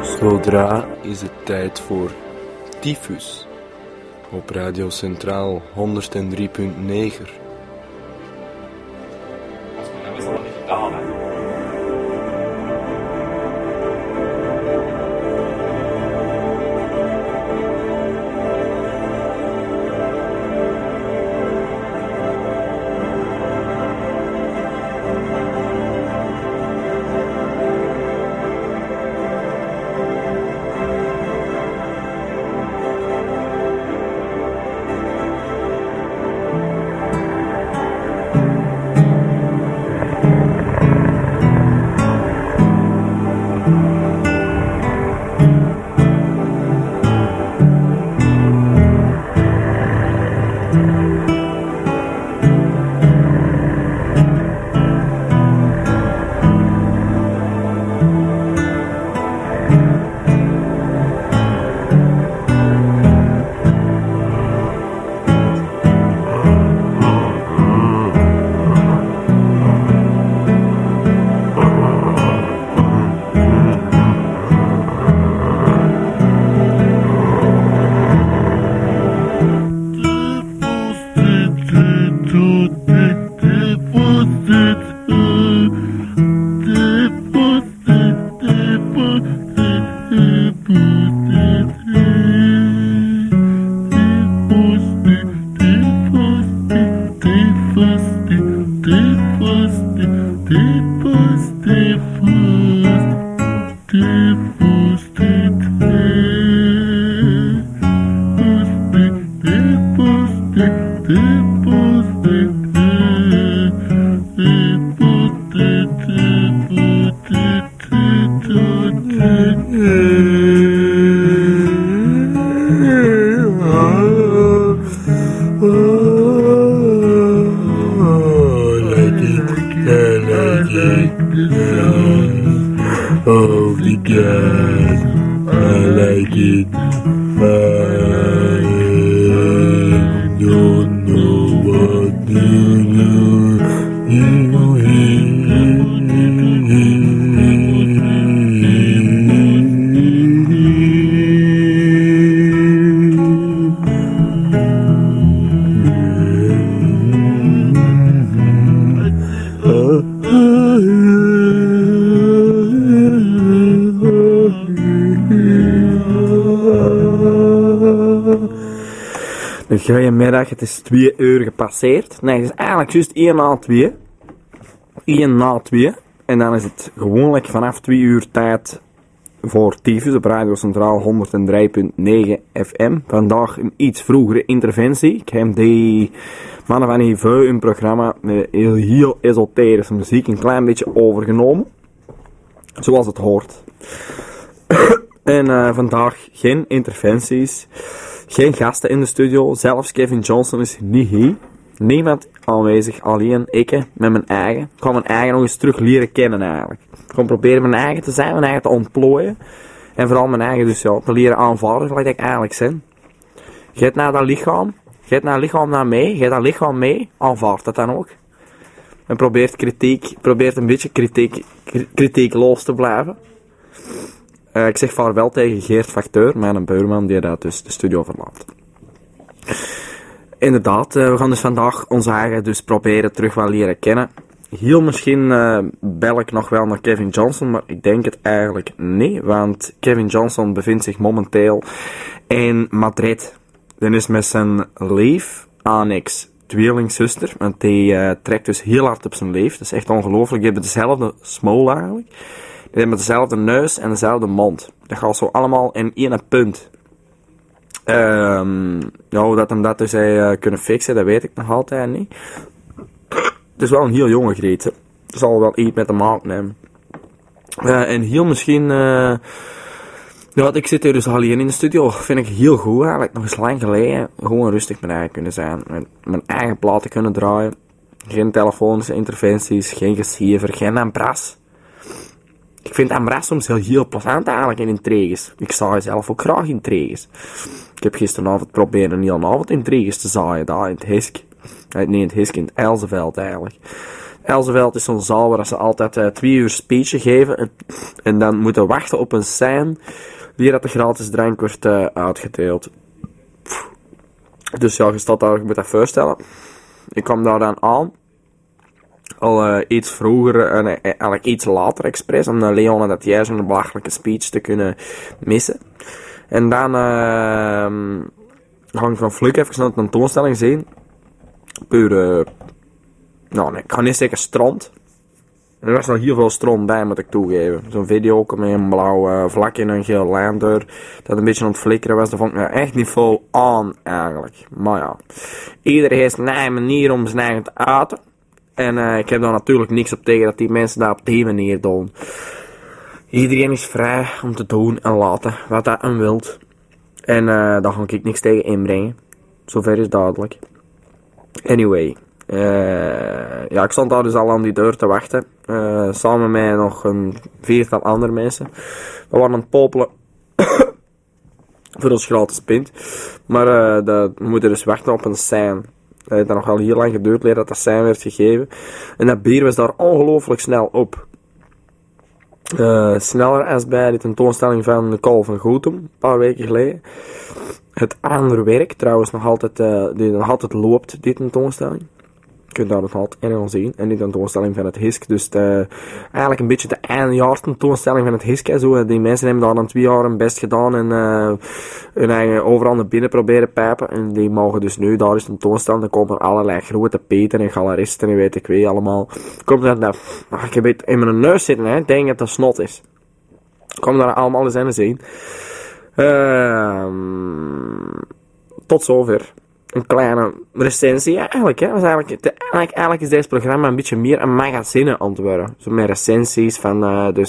Zodra is het tijd voor Tyfus op Radio Centraal 103.9. Goedemiddag, het is 2 uur gepasseerd. Nee, het is eigenlijk juist 1 na 2. 1 na 2. En dan is het gewoonlijk vanaf 2 uur tijd voor Tyfus op Radio Centraal 103.9 FM. Vandaag een iets vroegere interventie. Ik heb die mannen van Niveau een programma met heel esoterische muziek een klein beetje overgenomen. Zoals het hoort. En vandaag geen interventies. Geen gasten in de studio, zelfs Kevin Johnson is niet hier. Niemand aanwezig, alleen ik met mijn eigen. Ik ga mijn eigen nog eens terug leren kennen eigenlijk. Ik ga proberen mijn eigen te zijn, mijn eigen te ontplooien. En vooral mijn eigen dus ja, te leren aanvaarden, gelijk ik eigenlijk ben. Je hebt naar dat lichaam, je hebt naar lichaam naar mee, je hebt dat lichaam mee, aanvaard dat dan ook. En probeert een beetje kritiekloos te blijven. Ik zeg vaarwel tegen Geert Facteur, mijn buurman die dat dus de studio verlaat. Inderdaad, we gaan dus vandaag onze eigen dus proberen terug wel leren kennen. Heel misschien bel ik nog wel naar Kevin Johnson, maar ik denk het eigenlijk niet, want Kevin Johnson bevindt zich momenteel in Madrid. Die is met zijn lief, Annex, tweelingzuster, want die trekt dus heel hard op zijn lief. Dat is echt ongelooflijk, die hebben dezelfde smoel eigenlijk. Die hebben dezelfde neus en dezelfde mond. Dat gaat zo allemaal in één punt. Hoe dat hem dat dus kunnen fixen, dat weet ik nog altijd niet. Het is wel een heel jonge Griet. Het zal wel iets met de maat nemen. En heel misschien... ik zit hier dus alleen in de studio. Vind ik heel goed eigenlijk. Nog eens lang geleden. Gewoon rustig met eigen kunnen zijn. Mijn eigen platen kunnen draaien. Geen telefonische interventies. Geen gesiever. Geen ambras. Ik vind ambras soms heel plezant eigenlijk in intriges. Ik zaai zelf ook graag intriges. Ik heb gisteravond proberen een hele avond intriges te zaaien. Daar in het Hisk. Nee, in het Hisk, in het Elzeveld eigenlijk. Elseveld is zo'n zaal waar ze altijd 2 uur speechen geven. En dan moeten wachten op een scène die dat de gratis drank wordt uitgedeeld. Dus ja, je staat daar, je moet dat voorstellen. Ik kwam daar dan aan. Al iets vroeger en eigenlijk iets later expres. Om Leon en dat juist een belachelijke speech te kunnen missen. En dan ga ik van Fluk even naar de tentoonstelling zien. Puur, nou nee, ik ga niet zeggen strand. Er was nog heel veel stront bij, moet ik toegeven. Zo'n video met een blauw vlakje en een geel lijn door. Dat een beetje aan het flikkeren was. Dat vond ik me echt niet vol aan, eigenlijk. Maar ja, iedereen heeft een eigen manier om zijn eigen te uiten. En ik heb daar natuurlijk niks op tegen dat die mensen dat op die manier doen. Iedereen is vrij om te doen en laten wat hij wilt. En daar ga ik niks tegen inbrengen. Zover is duidelijk. Anyway. Ja, ik stond daar dus al aan die deur te wachten. Samen met nog een 4-tal andere mensen. We waren aan het popelen. Voor ons gratis pint. Maar we moeten dus wachten op een scène. Het heeft nog al heel lang geduurd dat dat scène werd gegeven. En dat bier was daar ongelooflijk snel op. Sneller als bij de tentoonstelling van de Call van Goetham, een paar weken geleden. Het andere werk, trouwens nog altijd loopt, die tentoonstelling. Je kunt daar nog altijd in zien. En die tentoonstelling van het Hisk. Dus eigenlijk een beetje de eindejaars tentoonstelling van het Hisk. Zo. Die mensen hebben daar dan 2 jaar hun best gedaan. En hun eigen overal naar binnen proberen pijpen. En die mogen dus nu daar is tentoonstelling. Dan komen er allerlei grote peten en galeristen en weet ik weet allemaal. Komt dat ik heb het in mijn neus zitten. Hè. Ik denk dat dat snot is. Kom daar allemaal eens in zien. Tot zover. Een kleine recensie eigenlijk. Hè. Eigenlijk is deze programma een beetje meer een magazine aan het worden. Zo met recensies van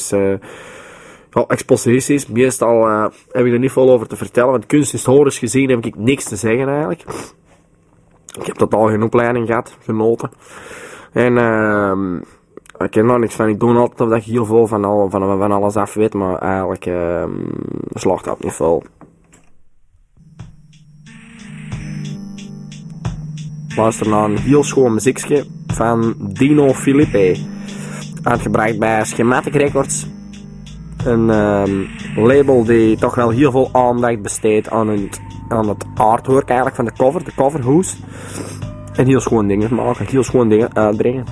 exposities. Meestal heb ik er niet veel over te vertellen. Want kunsthistorisch gezien heb ik niks te zeggen eigenlijk. Ik heb totaal geen opleiding gehad, genoten. En ik ken daar niks van. Ik doe altijd of dat ik heel veel van alles af weet. Maar eigenlijk slaagt dat niet veel. Luister naar een heel schoon muziekje van Dino Filippi. Uitgebracht bij Schematic Records. Een label die toch wel heel veel aandacht besteedt aan het artwork eigenlijk van de coverhoes. En heel schoon dingen maken, heel schoon dingen uitbrengen.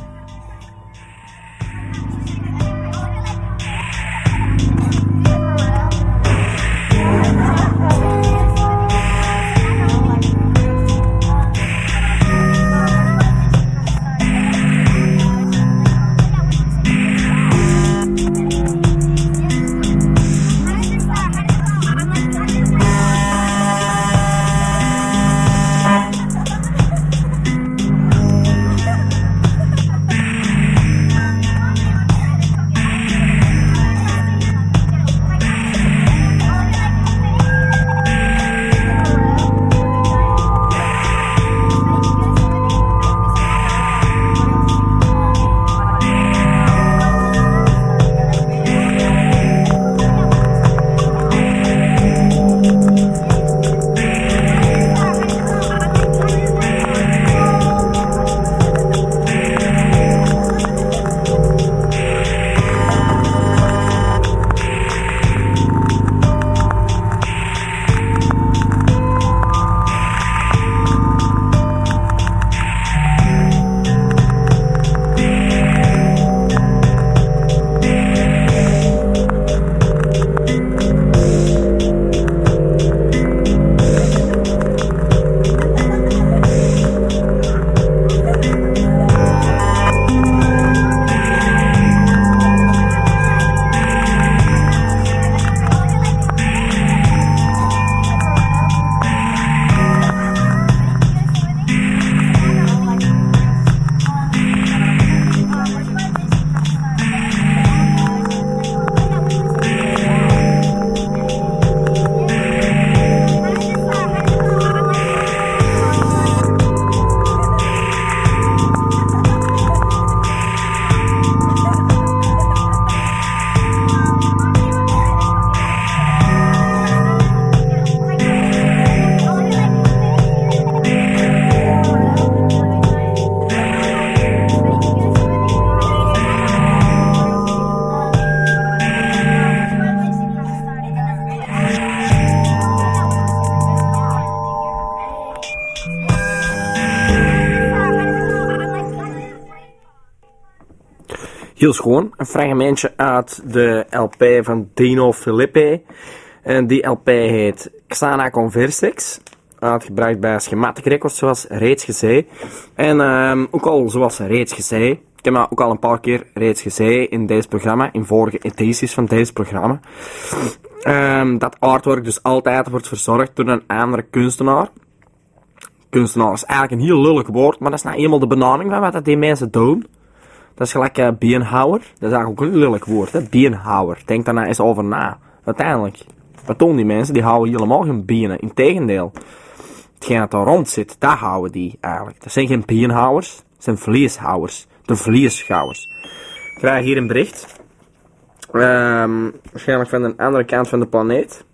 Heel schoon. Een fragmentje uit de LP van Dino Filippi. En die LP heet Xana Conversex. Uitgebracht bij Schematic Records, zoals reeds gezegd. En ook al zoals reeds gezegd. Ik heb dat ook al een paar keer reeds gezegd in deze programma. In vorige edities van deze programma. Dat artwork dus altijd wordt verzorgd door een andere kunstenaar. Kunstenaar is eigenlijk een heel lullig woord, maar dat is nou eenmaal de benaming van wat die mensen doen. Dat is gelijk beenhouwer. Dat is eigenlijk ook een lullig woord, hè? Beenhouwer. Denk daar nou eens over na. Uiteindelijk, wat doen die mensen? Die houden helemaal geen benen. Integendeel. Hetgeen dat daar rond zit, dat houden die eigenlijk. Dat zijn geen beenhouwers, dat zijn vleeshouwers. De vleesschouwers. Ik krijg hier een bericht. Waarschijnlijk van de andere kant van de planeet.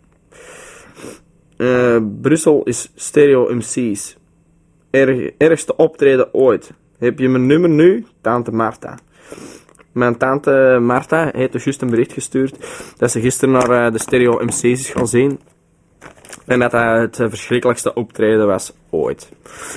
Brussel is Stereo MC's. Ergste optreden ooit. Heb je mijn nummer nu? Tante Marta. Mijn tante Marta heeft dus juist een bericht gestuurd dat ze gisteren naar de Stereo MC's is gaan zien. En dat het verschrikkelijkste optreden was ooit.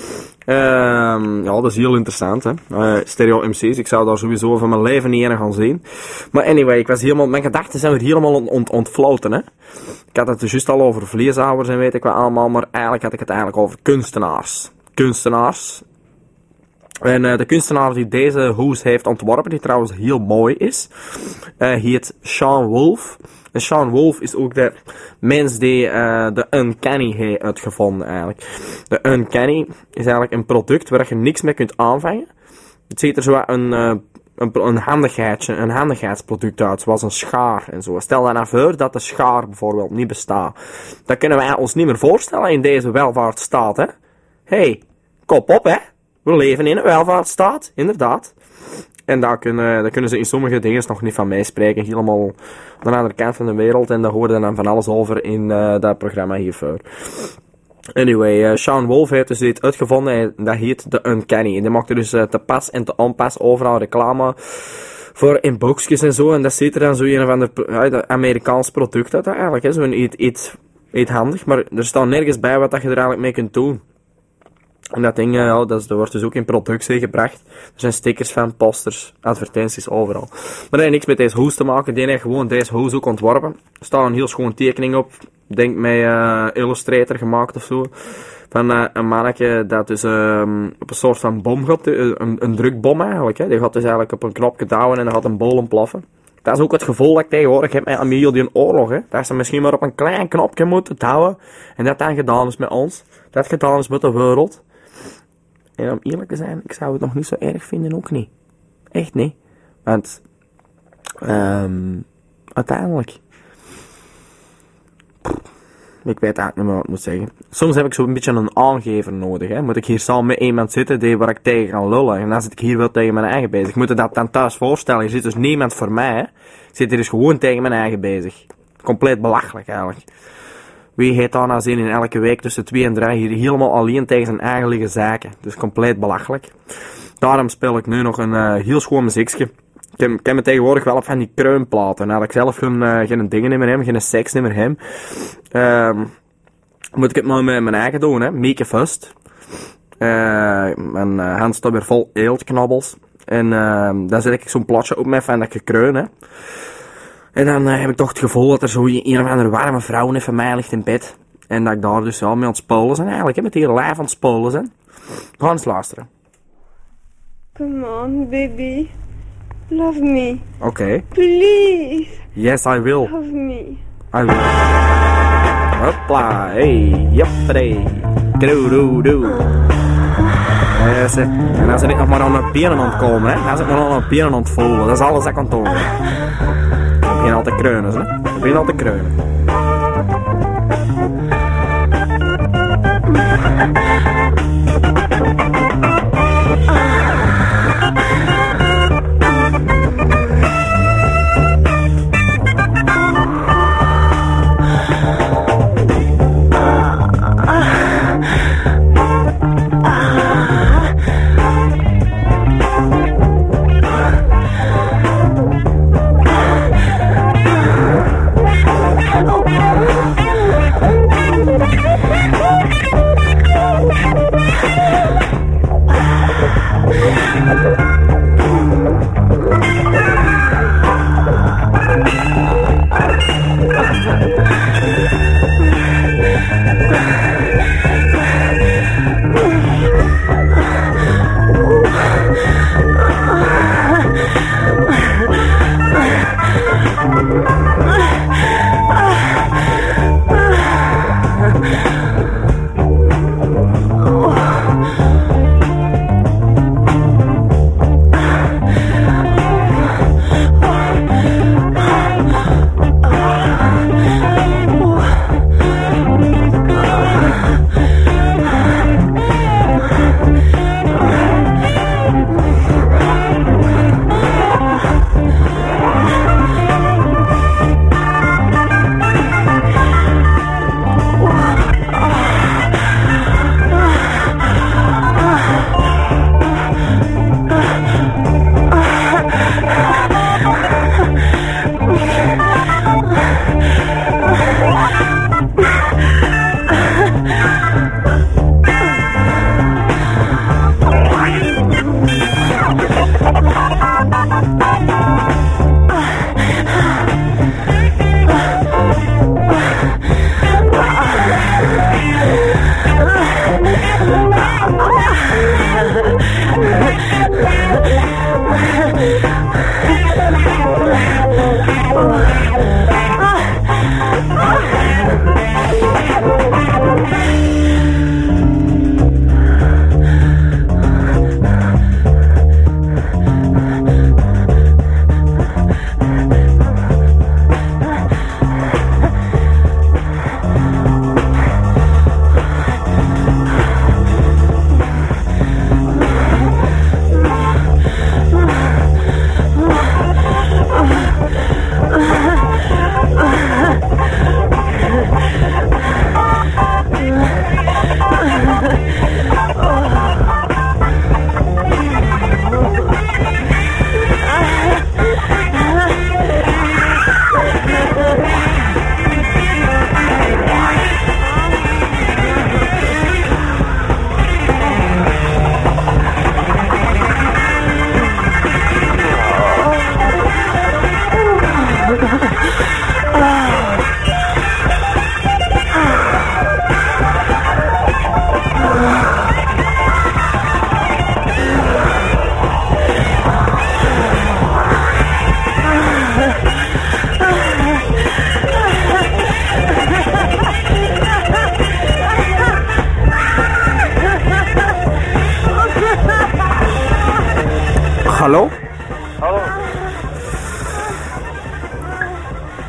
Ja, dat is heel interessant, hè. Stereo MC's, ik zou daar sowieso van mijn leven niet in gaan zien. Maar anyway, mijn gedachten zijn weer helemaal ontvloten, hè. Ik had het dus juist al over vleeshouwers en weet ik wat allemaal, maar eigenlijk had ik het eigenlijk over kunstenaars. En de kunstenaar die deze hoes heeft ontworpen, die trouwens heel mooi is, heet Sean Wolf. En Sean Wolf is ook de mens die de Uncanny heeft uitgevonden eigenlijk. De Uncanny is eigenlijk een product waar je niks mee kunt aanvangen. Het ziet er zo een handigheidsproduct uit, zoals een schaar en zo. Stel dan nou voor dat de schaar bijvoorbeeld niet bestaat. Dat kunnen wij ons niet meer voorstellen in deze welvaartsstaat, hè. Hey, kop op, hè. We leven in een welvaartsstaat, inderdaad. En daar kunnen ze in sommige dingen nog niet van meespreken. Helemaal aan de andere kant van de wereld. En daar hoorde dan van alles over in dat programma hiervoor. Anyway, Sean Wolf heeft dus dit uitgevonden. En dat heet de Uncanny. En die maakte dus te pas en te onpas overal reclame voor in boxjes en zo. En dat ziet er dan zo een van de Amerikaans product uit eigenlijk. Zo'n iets handig. Maar er staat nergens bij wat dat je er eigenlijk mee kunt doen. En dat ding, dat wordt dus ook in productie gebracht. Er zijn stickers van, posters, advertenties, overal. Maar dat heeft niks met deze hoes te maken. Die heeft gewoon deze hoes ook ontworpen. Er staat een heel schoon tekening op. Ik denk met Illustrator gemaakt of zo. Van een mannetje dat dus op een soort van bom gaat. Een drukbom eigenlijk. Hè. Die gaat dus eigenlijk op een knopje duwen en dan gaat een bol ontploffen. Dat is ook het gevoel dat ik tegenwoordig heb met Amiel die oorlog. Hè. Dat ze misschien maar op een klein knopje moeten duwen. En dat dan gedaan is met ons. Dat gedaan is met de wereld. En om eerlijk te zijn, ik zou het nog niet zo erg vinden, ook niet. Echt niet. Want, uiteindelijk, ik weet eigenlijk niet meer wat ik moet zeggen. Soms heb ik zo'n beetje een aangever nodig, hè. Moet ik hier samen met iemand zitten waar ik tegen ga lullen. En dan zit ik hier wel tegen mijn eigen bezig. Ik moet je dat dan thuis voorstellen. Hier zit dus niemand voor mij, hè. Ik zit hier dus gewoon tegen mijn eigen bezig. Compleet belachelijk, eigenlijk. Wie heeft daar nou zin in elke week tussen 2 en 3 hier helemaal alleen tegen zijn eigen liggen zaken. Dus compleet belachelijk. Daarom speel ik nu nog een heel schoon muziekje. Ik heb me tegenwoordig wel op van die kreunplaten. Nou, dat ik zelf geen dingen meer heb, geen seks meer heb. Moet ik het maar met mijn eigen doen, hè. Make it first. Mijn hand staat weer vol eeltknabbels. En dan zet ik zo'n platje op met van dat gekreun, hè. En dan heb ik toch het gevoel dat er zo een of andere warme vrouw van mij ligt in bed. En dat ik daar dus al mee aan het spolen ben eigenlijk, hè, met die live aan het spolen ben. We gaan eens luisteren. Come on, baby. Love me. Oké. Please. Yes, I will. Love me. I will. Hopla, hey, jappere. Doe. En dan zit ik nog maar aan mijn benen aan het komen, hè. Dan zit ik maar aan mijn benen aan het voelen. Dat is alles dat ik kan doen. Ik begin al te kreunen, hè. Ik begin al te kreunen.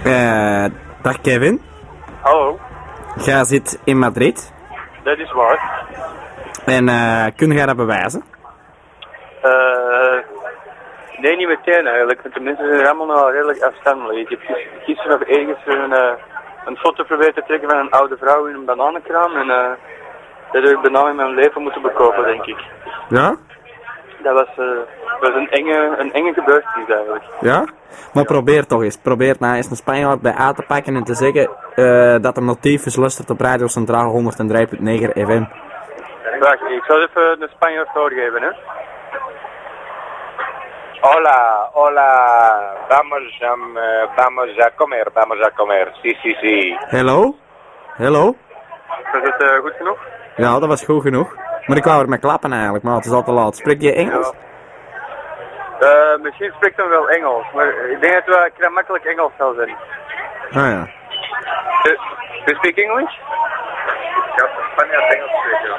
Dag Kevin. Hallo, Jij zit in Madrid. dat is waar. En kun jij dat bewijzen? Nee, niet meteen eigenlijk, want de mensen zijn allemaal nog redelijk afstandelijk. Ik heb gisteren nog ergens een foto proberen te trekken van een oude vrouw in een bananenkraam en dat heb ik bijna in mijn leven moeten bekopen, denk ik. Ja? Dat was een enge gebeurtenis eigenlijk. Ja? Maar probeer toch eens. Probeer nou eens een Spanjaard bij aan te pakken en te zeggen dat er notiefjes luistert op Radio Centraal 103.9 FM. Wacht, ik zal even de Spanjaard doorgeven, hè. Hola, hola, vamos a comer, sí, sí, sí. Hello? Hello? Was het goed genoeg? Ja, dat was goed genoeg. Maar ik wou er met klappen eigenlijk, maar het is al te laat. Spreek je Engels? Misschien spreekt hij wel Engels, maar ik denk dat het wel makkelijk Engels zal zijn. Ah ja. You speak English? Ja, Spanjaard Engels spreken.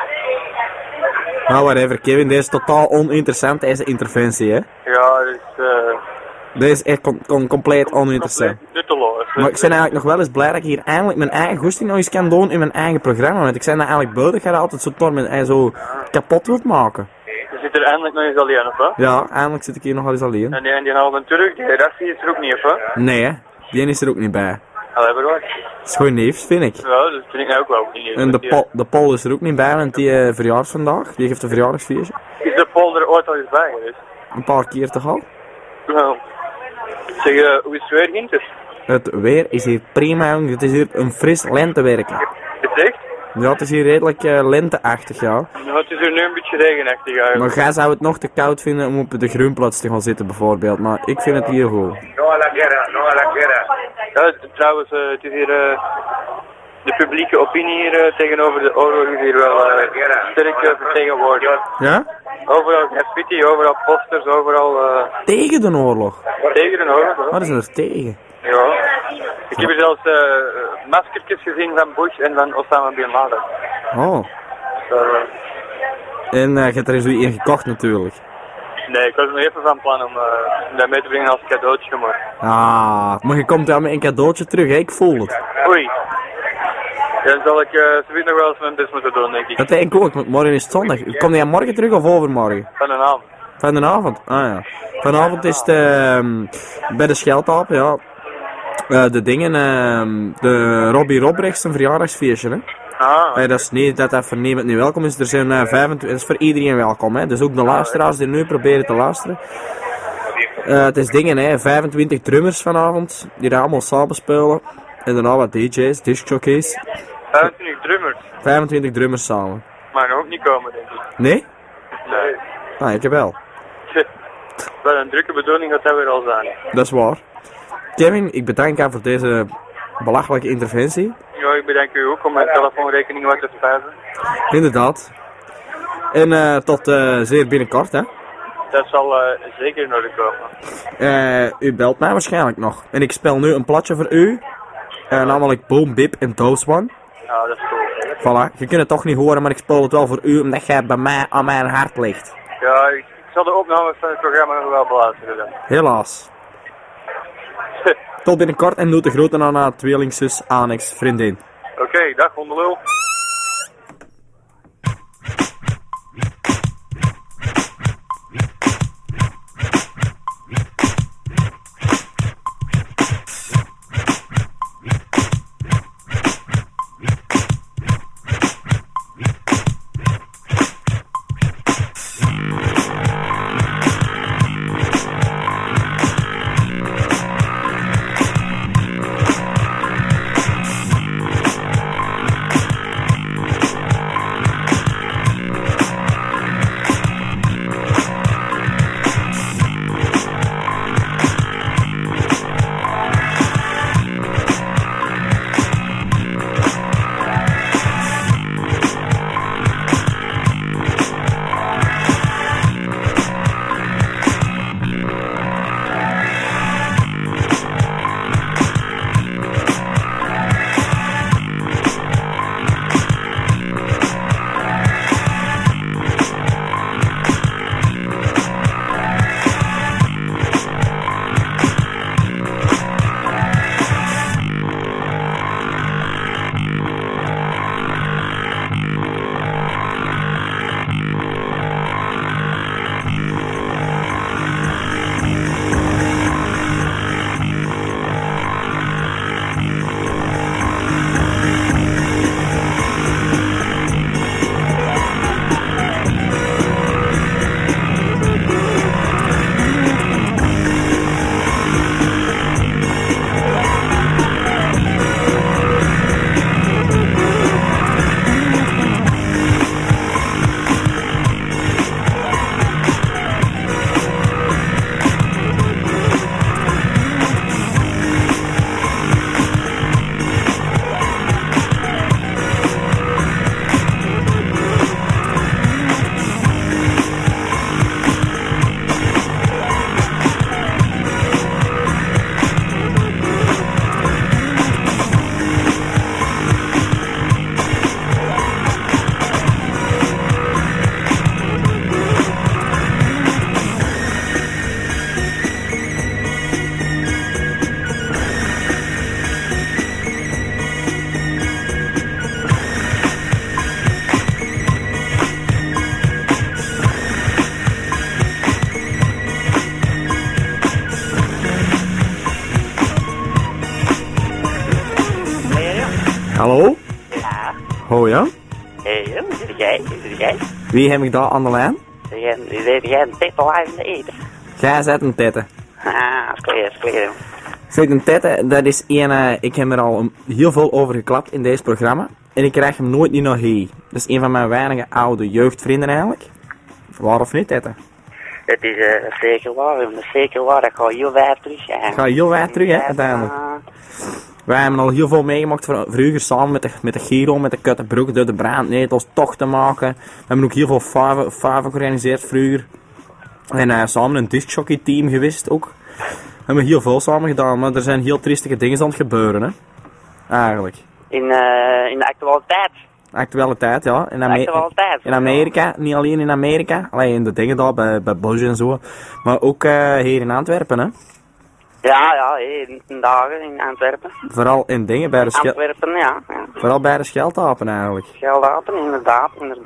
Nou, whatever, Kevin. Deze is totaal oninteressant, deze interventie, hè. Ja, dus Deze is echt compleet oninteressant. nutteloos. Maar ik ben eigenlijk nog wel eens blij dat ik hier eindelijk mijn eigen goesting nog eens kan doen in mijn eigen programma. Want ik ben daar eigenlijk beu dat je dat altijd zo door en zo kapot wilt maken. Je zit er eindelijk nog eens alleen op, hè? Ja, eindelijk zit ik hier nog wel eens alleen. En die halve Turk, die redactie is er ook niet op, hè? Nee, hè. Die is er ook niet bij. Allee, maar wat? Dat is gewoon neefs, vind ik. Ja, dat vind ik nou ook wel niet. En de Paul is er ook niet bij, want die verjaart vandaag. Die geeft een verjaardagsfeestje. Is de Paul er ooit al eens bij geweest? Een paar keer toch al. Nou, zeg, hoe is het weer, Ginter? Het weer is hier prima, jongen. Het is hier een fris lentewerken. Is het echt? Ja, het is hier redelijk lenteachtig, ja. Nou, het is er nu een beetje regenachtig eigenlijk. Maar jij zou het nog te koud vinden om op de groenplaats te gaan zitten, bijvoorbeeld. Maar ik vind het hier goed. No a la guerra, no a la guerra. Ja, trouwens, het is hier... de publieke opinie hier tegenover de oorlog is hier wel sterk vertegenwoordigd. Ja? Overal graffiti, overal posters, overal Tegen de oorlog. tegen de oorlog. Hoor. Wat is er tegen? Ja. Ik heb er zelfs maskertjes gezien van Bush en van Osama Bin Laden. Oh. En je hebt er eens weer in gekocht natuurlijk. Nee, ik was er nog even van plan om dat mee te brengen als cadeautje, maar... Ah, maar je komt wel met een cadeautje terug, hè? Ik voel het. Oei. Ja, dan zal ik zoiets nog wel eens mijn best moeten doen, denk ik. Dat denk ik ook, want morgen is het zondag. Kom jij morgen terug of overmorgen? Van een avond. Van de avond? Ah ja. Vanavond is het bij de Scheltapel, ja. De dingen, de Robbie Robrechts een verjaardagsfeestje, hè. Ah. Dat is niet dat dat voor niemand niet welkom is. Er zijn 25, het is voor iedereen welkom, hè. Dus ook de luisteraars die nu proberen te luisteren. Het is dingen, hè. 25 drummers vanavond, die daar allemaal samen spelen. En daarna wat DJ's, discjockeys. 25 drummers. 25 drummers samen. Maar nog ook niet komen, denk ik. Nee? Nee. Ah, ik heb wel. Wel een drukke bedoeling gaat dat weer al zijn. Dat is waar. Kevin, ik bedank jou voor deze belachelijke interventie. Ja, ik bedank u ook om mijn telefoonrekening wat te spijzen. Inderdaad. En tot zeer binnenkort, hè. Dat zal zeker in orde komen. U belt mij waarschijnlijk nog. En ik spel nu een platje voor u. Namelijk Boom, Bip en Toast One. Ja, dat is cool. Voilà. Je kunt het toch niet horen, maar ik speel het wel voor u, omdat jij bij mij aan mijn hart ligt. Ja, ik zal de opnames van het programma nog wel beluisteren dan. Helaas. Tot binnenkort en doe de groeten aan haar tweelingzus, Annex, vriendin. Oké, dag hondenlul. Hallo? Ja. Ho ja? Hé, hoe zit jij? Wie heb ik daar aan de lijn? Jij een tette live in de eten. Jij zet een tette. Ah, is clear. Zeg, een tette, dat is ik heb er al heel veel over geklapt in deze programma. En ik krijg hem nooit niet nog heen. Dat is een van mijn weinige oude jeugdvrienden eigenlijk. Waar of niet, tette? Het is zeker waar, dat gaat heel wijd terug. Ik ga heel wijd terug, hè, uiteindelijk. Wij hebben al heel veel meegemaakt vroeger samen met de Giro, met de Kuttenbroek, door de brandnetels, tochten maken. We hebben ook heel veel faven georganiseerd vroeger. En samen een discjockey team geweest ook. We hebben heel veel samen gedaan, maar er zijn heel triestige dingen aan het gebeuren, hè. Eigenlijk. In de actualiteit. Actualiteit, ja. In Amerika, niet alleen in Amerika, alleen in de dingen daar, bij Bosch en zo. Maar ook hier in Antwerpen, hè. Ja, in dagen in Antwerpen. Vooral in dingen bij de Antwerpen, ja. Vooral bij de Scheldhapen eigenlijk. Scheldhapen, inderdaad.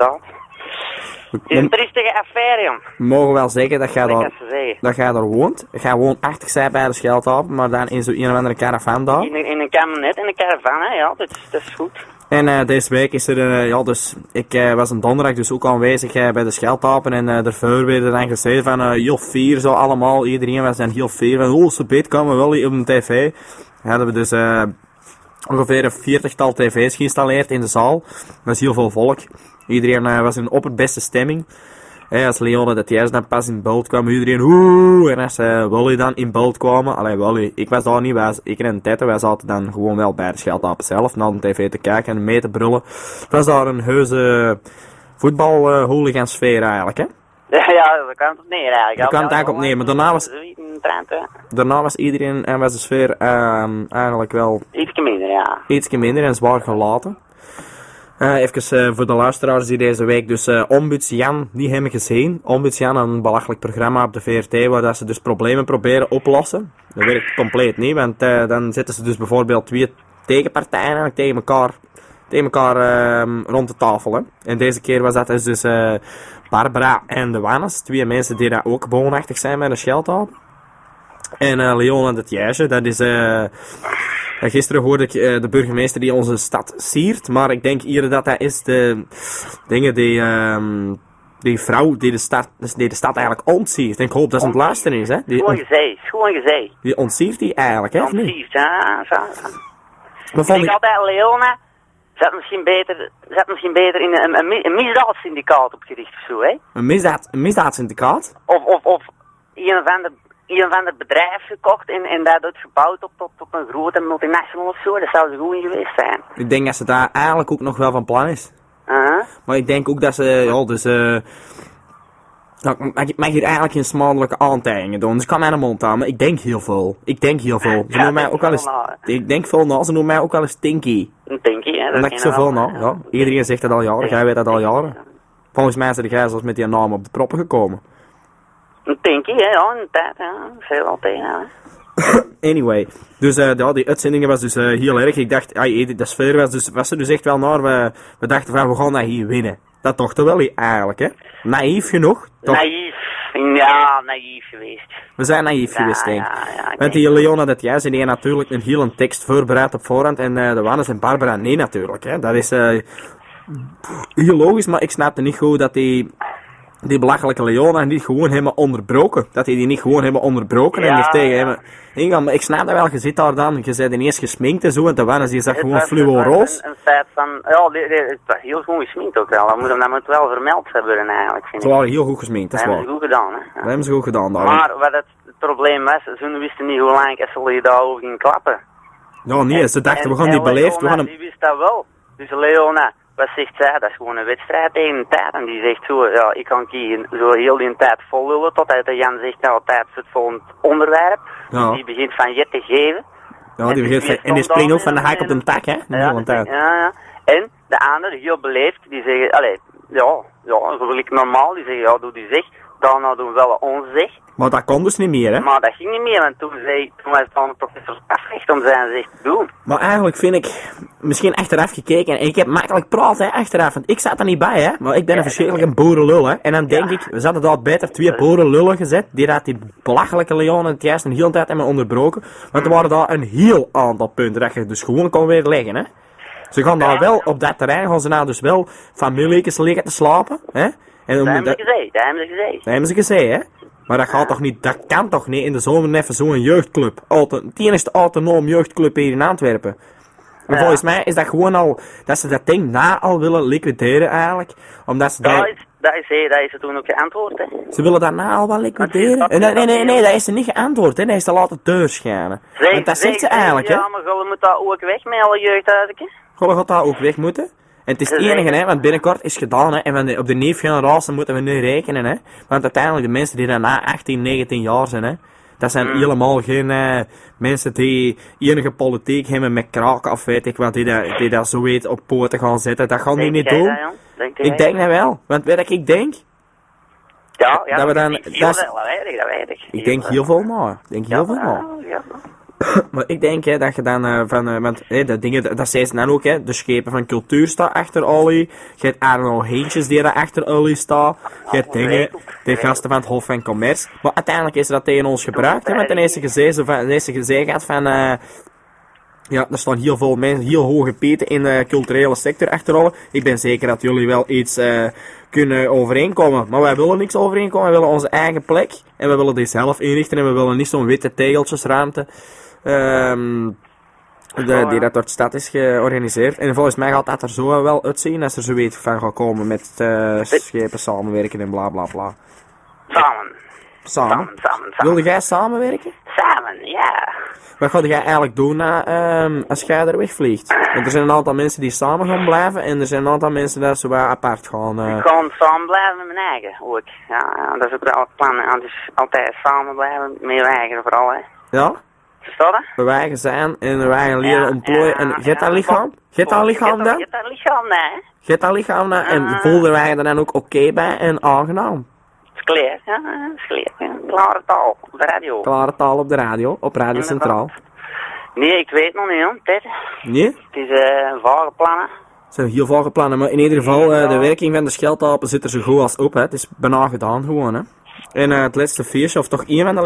Het is een triestige affaire, jong. We mogen wel zeggen dat jij daar woont. Jij woont achter bij de Scheldhapen, maar dan in zo'n een of andere caravan daar. In een kabinet, in een caravan, hè, ja, dat is goed. En deze week is er, dus ik was een donderdag dus ook aanwezig bij de Scheldhapen en daarvoor werd er dan gezegd van heel fier zo allemaal, iedereen was dan heel fier van ze beet komen wel op de tv. Dan hadden we dus ongeveer een 40-tal tv's geïnstalleerd in de zaal. Er was heel veel volk. Iedereen was in een opperbeste stemming. Als Leone dat juist dan pas in beeld kwam, iedereen oeh. En als Wally dan in beeld kwamen, Wally, ik was daar niet, ik en Tette, wij zaten dan gewoon wel bij de Scheldhapen zelf, naar de tv te kijken en mee te brullen. Het was daar een heuse voetbalhooligansfeer eigenlijk, hè? Ja, dat kan het op neer eigenlijk. Dat kan het eigenlijk op neer, maar daarna was iedereen en was de sfeer eigenlijk wel... Ietsje minder, ja. Ietsje minder en zwaar gelaten. Even voor de luisteraars die deze week dus Ombuds Jan niet hebben gezien. Ombuds Jan, een belachelijk programma op de VRT waar dat ze dus problemen proberen oplossen. Dat werkt compleet niet, want dan zetten ze dus bijvoorbeeld twee tegenpartijen eigenlijk tegen elkaar rond de tafel. Hè. En deze keer was dat dus Barbara en de Wannes, twee mensen die daar ook woonachtig zijn bij de Scheldhapen. En Leon en het Jijsje, dat is... gisteren hoorde ik de burgemeester die onze stad siert, maar ik denk hier dat is de dingen die vrouw die de stad eigenlijk ontsiert. Ik hoop dat ze aan het luisteren is, hè. Gewoon gezegd. Die ontsiert die eigenlijk, hè, of niet? Ontsiert, ja, zo. Ik denk altijd, Leona, zat misschien beter in een misdaadsyndicaat opgericht of zo, hè. Een misdaadsyndicaat? Of een of ander bedrijf gekocht en dat uitgebouwd tot een grote multinational of zo. Dat zou zo goed geweest zijn. Ik denk dat ze daar eigenlijk ook nog wel van plan is. Maar ik denk ook dat ze, ik mag hier eigenlijk geen smadelijke aantijgingen doen. Dus ik kan mijn mond aan, maar ik denk heel veel. Ze noemen mij ook wel eens, ik denk veel na, ze noemen mij ook wel eens Tinky. Een Tinky, hè. Omdat ik zoveel na, ja. Iedereen zegt dat al jaren, jij weet dat al jaren. Volgens mij zijn jij zelfs met die naam op de proppen gekomen. Een Tinky, hè, ja, een tijd, ja. Veel altijd, ja. Anyway, dus die uitzendingen was dus heel erg. Ik dacht, de sfeer was er dus echt wel naar. We dachten van, we gaan dat hier winnen. Dat toch wel eigenlijk, hè? Naïef genoeg. Toch? Naïef geweest. We zijn naïef geweest, denk ik. Ja, want die Leona dat jij zei, die heeft natuurlijk een hele tekst voorbereid op voorhand. En de Wannes en Barbara, nee natuurlijk, hè. Dat is heel logisch, maar ik snapte niet goed dat die belachelijke Leona niet gewoon hebben onderbroken. Dat die niet gewoon hebben onderbroken en er tegen hebben ingaan. Maar ik snap dat wel, je zit daar dan, je bent ineens gesminkt en zo, en de Wannes die zag gewoon fluoroos. Een feit van, het was heel goed gesminkt ook wel. Dat moet wel vermeld hebben eigenlijk, vind ik. Ze waren heel goed gesminkt, dat is waar. Dat hebben ze goed gedaan, hè. Dat hebben ze goed gedaan, daar. Maar wat het probleem was, ze wisten niet hoe lang ze je daarover gingen klappen. Ja, nee, ze dachten, we gaan die beleefd, we gaan hem... Die wist dat wel. Dus Leona, wat zegt zij? Dat is gewoon een wedstrijd tegen een tijd. En die zegt zo, ja, ik kan kiezen zo heel die tijd vol lullen, totdat de Jan zegt, nou, tijd voor het volgende onderwerp. Ja. Die begint van je te geven. Ja, die begint van, en die springt ook van de haak op de tak, hè? Ja. En de andere, heel beleefd, die zeggen, gelijk normaal, die zeggen, ja, doe die zeg. Daarna doen we wel onze zeg. Maar dat kon dus niet meer, hè? Maar dat ging niet meer, want toen was het van de professor afrecht om zijn zeg te doen. Maar eigenlijk vind ik, misschien achteraf gekeken, en ik heb makkelijk praat, hè, achteraf, want ik zat er niet bij, hè. Maar ik ben een verschrikkelijke boerenlul, hè. En dan denk ik, we hadden daar beter 2 boerenlullen gezet, die dat die belachelijke Leon het juist een hele tijd hebben onderbroken. Want er waren daar een heel aantal punten dat je dus gewoon kon weer leggen, hè. Ze gaan daar wel, op dat terrein gaan ze nou dus wel familiekes liggen te slapen, hè? En Dat hebben ze gezegd. Dat hebben ze gezegd, hè? Maar dat gaat toch niet, dat kan toch niet in de zomer even zo'n jeugdclub. Het enigste autonoom jeugdclub hier in Antwerpen. En volgens mij is dat gewoon al, dat ze dat ding al willen liquideren eigenlijk. Omdat ze Dat is er toen ook geantwoord, hè. Ze willen dat al wel liquideren. Nee, dat is ze niet geantwoord, hè. Dat is te laten deurschijnen. Want dat zegt ze eigenlijk, hè. Ja, maar we moeten daar ook weg met alle jeugdhuizen. Gewoon gaat daar ook weg moeten. En het is het enige, hè, want binnenkort is het gedaan, hè, en op de neefgeneratie moeten we nu rekenen, hè. Want uiteindelijk de mensen die dan na 18, 19 jaar zijn, hè, dat zijn helemaal geen mensen die enige politiek hebben met kraken of weet ik wat, die dat zo weet op poten gaan zetten. Dat gaan die niet doen. Ik denk dat wel, want weet ik, ik denk... Ja, dat we dan... dat weet ik. Ik denk heel veel na. Maar ik denk hè, dat je dan want de dingen, dat zei ze dan ook, hè, de schepen van cultuur staan achter Olly. Je hebt Arno Heentjes die daar achter Olly staan. Je hebt dingen, de gasten van het Hof van Commerce. Maar uiteindelijk is dat tegen ons gebruikt, hè, want ten eerste gezegd had van, ja, er staan heel veel mensen, heel hoge peten in de culturele sector achter Olly. Ik ben zeker dat jullie wel iets kunnen overeenkomen. Maar wij willen niks overeenkomen, wij willen onze eigen plek. En we willen die zelf inrichten en we willen niet zo'n witte tegeltjesruimte. Die dat door de stad is georganiseerd. En volgens mij gaat dat er zo wel uitzien als er zoiets van gaat komen met schepen samenwerken en bla bla bla. Samen? Wilde jij samenwerken? Samen, ja. Wat ga jij eigenlijk doen als jij er wegvliegt? Want er zijn een aantal mensen die samen gaan blijven en er zijn een aantal mensen die zo apart gaan. Ik ga samen blijven met mijn eigen ook. Ja, dat is ook wel het plan. Dus altijd samen blijven met mijn eigen vooral, hè. Ja? Versta je? Bij wij zijn en bij wij leren ontplooien. En je hebt dat lichaam? Je hebt dat lichaam dan? Je hebt dat lichaam, nee. Je hebt dat lichaam dan en voelden wij er dan ook oké bij en aangenaam? Is clear, ja. Is clear, ja. Klare taal op de radio. Klare taal op de radio, op Radio Centraal. Nee, ik weet nog niet, hoor. Nee? Het is vage plannen. Het zijn heel vage plannen, maar in ieder geval, de werking van de Scheltapen zit er zo goed als op, hè. Het is bijna gedaan gewoon, hè. En het laatste feestje, of toch een van de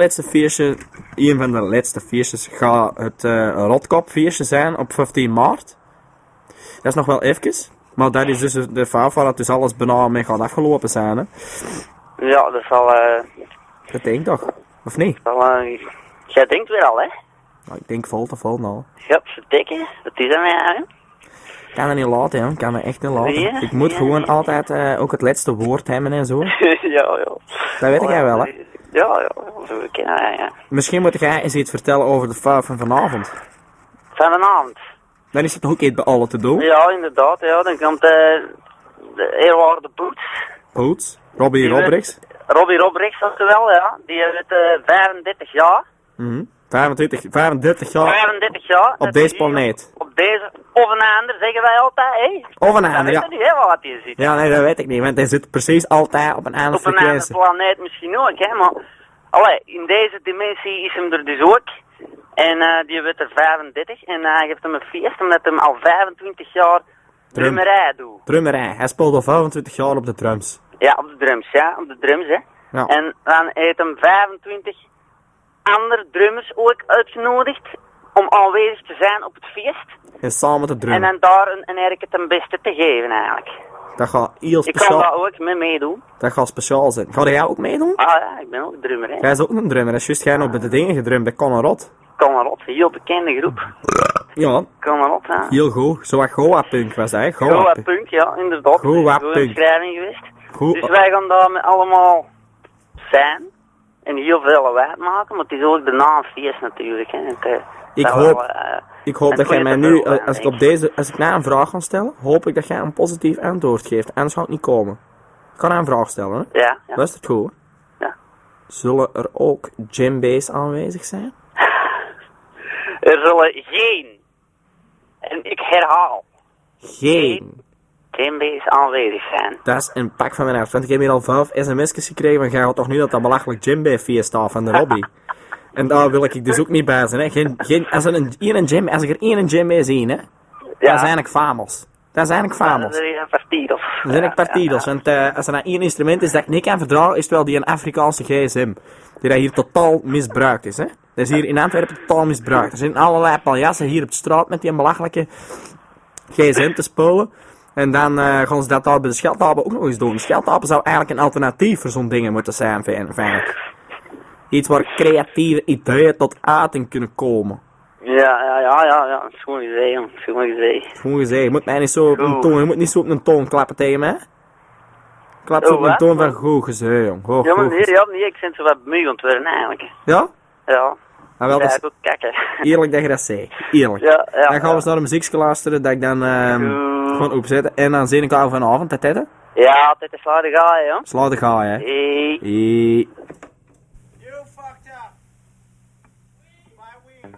laatste feestjes, gaat het Rotkopfeestje zijn op 15 maart. Dat is nog wel even, maar dat is dus de fout waar het dus alles bijna mee gaat afgelopen zijn, hè. Ja, dat zal... Dat denk ik toch, of niet? Jij denkt weer al, hè? Nou, ik denk vol te vol, nou. Ja, verdikken, dat is aan mij, hè? Ik kan het niet laten, hè. Ik kan me echt niet laten. Ja, ik moet gewoon altijd ook het laatste woord hebben en zo. Ja. Dat weet jij wel, hè? Ja, zo kennen wij, ja. Misschien moet jij eens iets vertellen over de fout van vanavond. Van vanavond? Dan is het toch ook iets bij allen te doen? Ja, inderdaad, ja. Dan komt de eerwaarde Boots? Robbie Robrix? Robbie Robrix, dat is wel, ja. Die heeft 35 jaar. 35 jaar? 35 jaar. Op deze planeet? Op deze, of een ander, zeggen wij altijd, hé. Of een ander, ja. Dat weet je niet helemaal wat hij zit. Ja, nee, dat weet ik niet, want hij zit precies altijd op een andere frequentie. Op een andere planeet misschien ook, hè, maar... Allee, in deze dimensie is hem er dus ook. En die wordt er 35 en hij geeft hem een feest omdat hij al 25 jaar drummerij doet. Drummerij, hij speelt al 25 jaar op de drums. Ja, op de drums, hè. Ja. En dan heeft hem 25 andere drummers ook uitgenodigd om aanwezig te zijn op het feest. En samen te drummen. En dan daar een erke ten beste te geven eigenlijk. Dat gaat heel Ik speciaal. kan daar ook mee meedoen. Dat gaat speciaal zijn. Ga jij ook meedoen? Ah ja, ik ben ook drummer, hè. Jij is ook een drummer, dat is juist jij nog bij de dingen gedrumd, bij Connerot. Connerot, een heel bekende groep. Ja. Connerot, ja. Heel goed. Zo wat Goa-punk was dat, hè? Goa-punk, ja, inderdaad. Goa-punk. Goede beschrijving geweest. Goed. Dus wij gaan daar met allemaal zijn. En heel veel lawaai maken, maar het is ook de naamfeest natuurlijk, hè. Ik hoop dat jij mij nu, als ik nou een vraag ga stellen, hoop ik dat jij een positief antwoord geeft. Anders gaat het niet komen. Ik ga nou een vraag stellen, hè? Ja. Was het goed? Ja. Zullen er ook djembe's aanwezig zijn? Er zullen geen, en ik herhaal, geen djembe's aanwezig zijn. Dat is een pak van mijn hart, want ik heb hier al 5 sms'jes gekregen van jij gaat toch niet dat belachelijk djembe-feest staat van de Robbie. En daar wil ik dus ook niet bij zijn, hè. Als ik er één djembe zie, hè, dat zijn ik famous. Dat zijn ik famous. Dat zijn partidos. Dat zijn ik partidos, want als er nou één instrument is dat ik niet kan verdragen, is het wel die een Afrikaanse gsm. Die dat hier totaal misbruikt is, hè. Dat is hier in Antwerpen totaal misbruikt. Er zijn allerlei paljassen hier op de straat met die belachelijke gsm te spelen. En dan gaan ze dat daar bij de scheldtapen ook nog eens doen. De scheldtapen zou eigenlijk een alternatief voor zo'n dingen moeten zijn, vind ik. Iets waar creatieve ideeën tot uiting kunnen komen. Ja. Schoon gezegd, jong. Gewoon gezegd, je moet mij niet zo op een toon, je moet niet zo op een toon klappen tegen mij. Klap zo op een toon van goed gezegd, jong. Hoog, ja, maar nee, ik vind zo wat bemoeiend worden eigenlijk. Ja? Ja. Ah, wel, dat is ook kakken. eerlijk dat je dat zei. Eerlijk. Ja. Dan gaan we eens naar de muziekje luisteren, dat ik dan gewoon opzetten. En dan zie ik al vanavond, dat hè? Ja, dit is waar de gaai, hè. Sla de gaai, hè. Hey. You fucked up. My weed.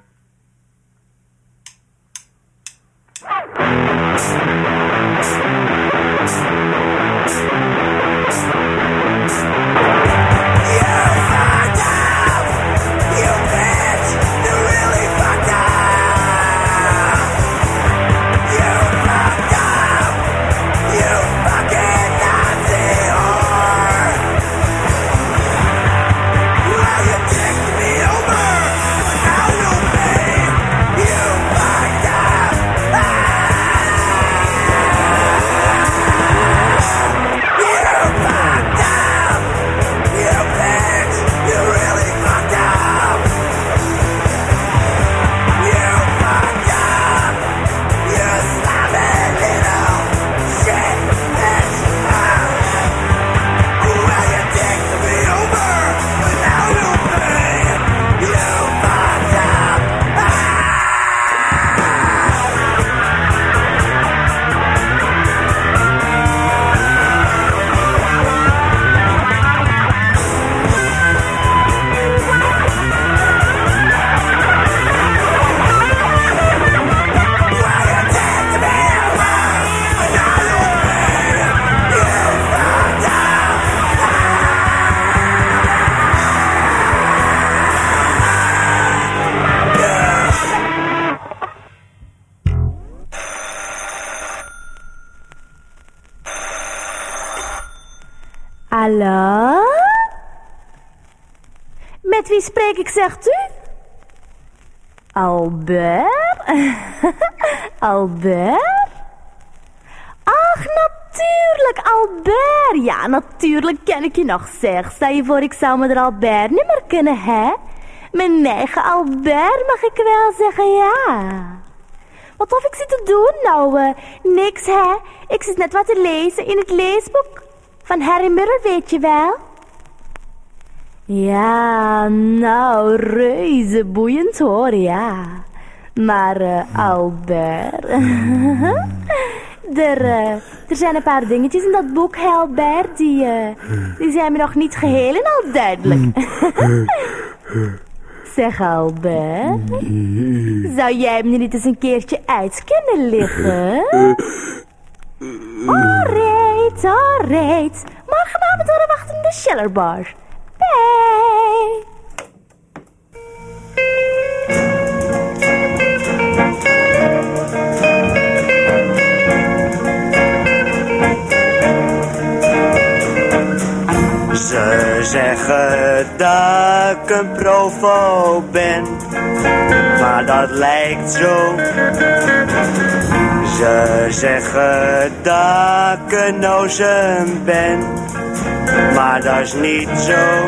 Hallo? Met wie spreek ik, zegt u? Albert? Albert? Ach, natuurlijk, Albert. Ja, natuurlijk ken ik je nog, zeg. Stel je voor, ik zou me er Albert niet meer kunnen, hè? Mijn eigen Albert, mag ik wel zeggen, ja. Wat hoef ik zitten doen, nou? Niks, hè? Ik zit net wat te lezen in het leesboek van Harry Muller, weet je wel? Ja, nou, reuze boeiend hoor, ja. Maar, Albert... er zijn een paar dingetjes in dat boek, Albert, die zijn me nog niet geheel en al duidelijk. Zeg, Albert, zou jij hem niet eens een keertje uit kunnen liggen? Alright. Morgenavond door de wachtende Schillerbar. Bye. Ze zeggen dat ik een profo ben, maar dat lijkt zo. Ze zeggen dat ik een nozem ben, maar dat is niet zo.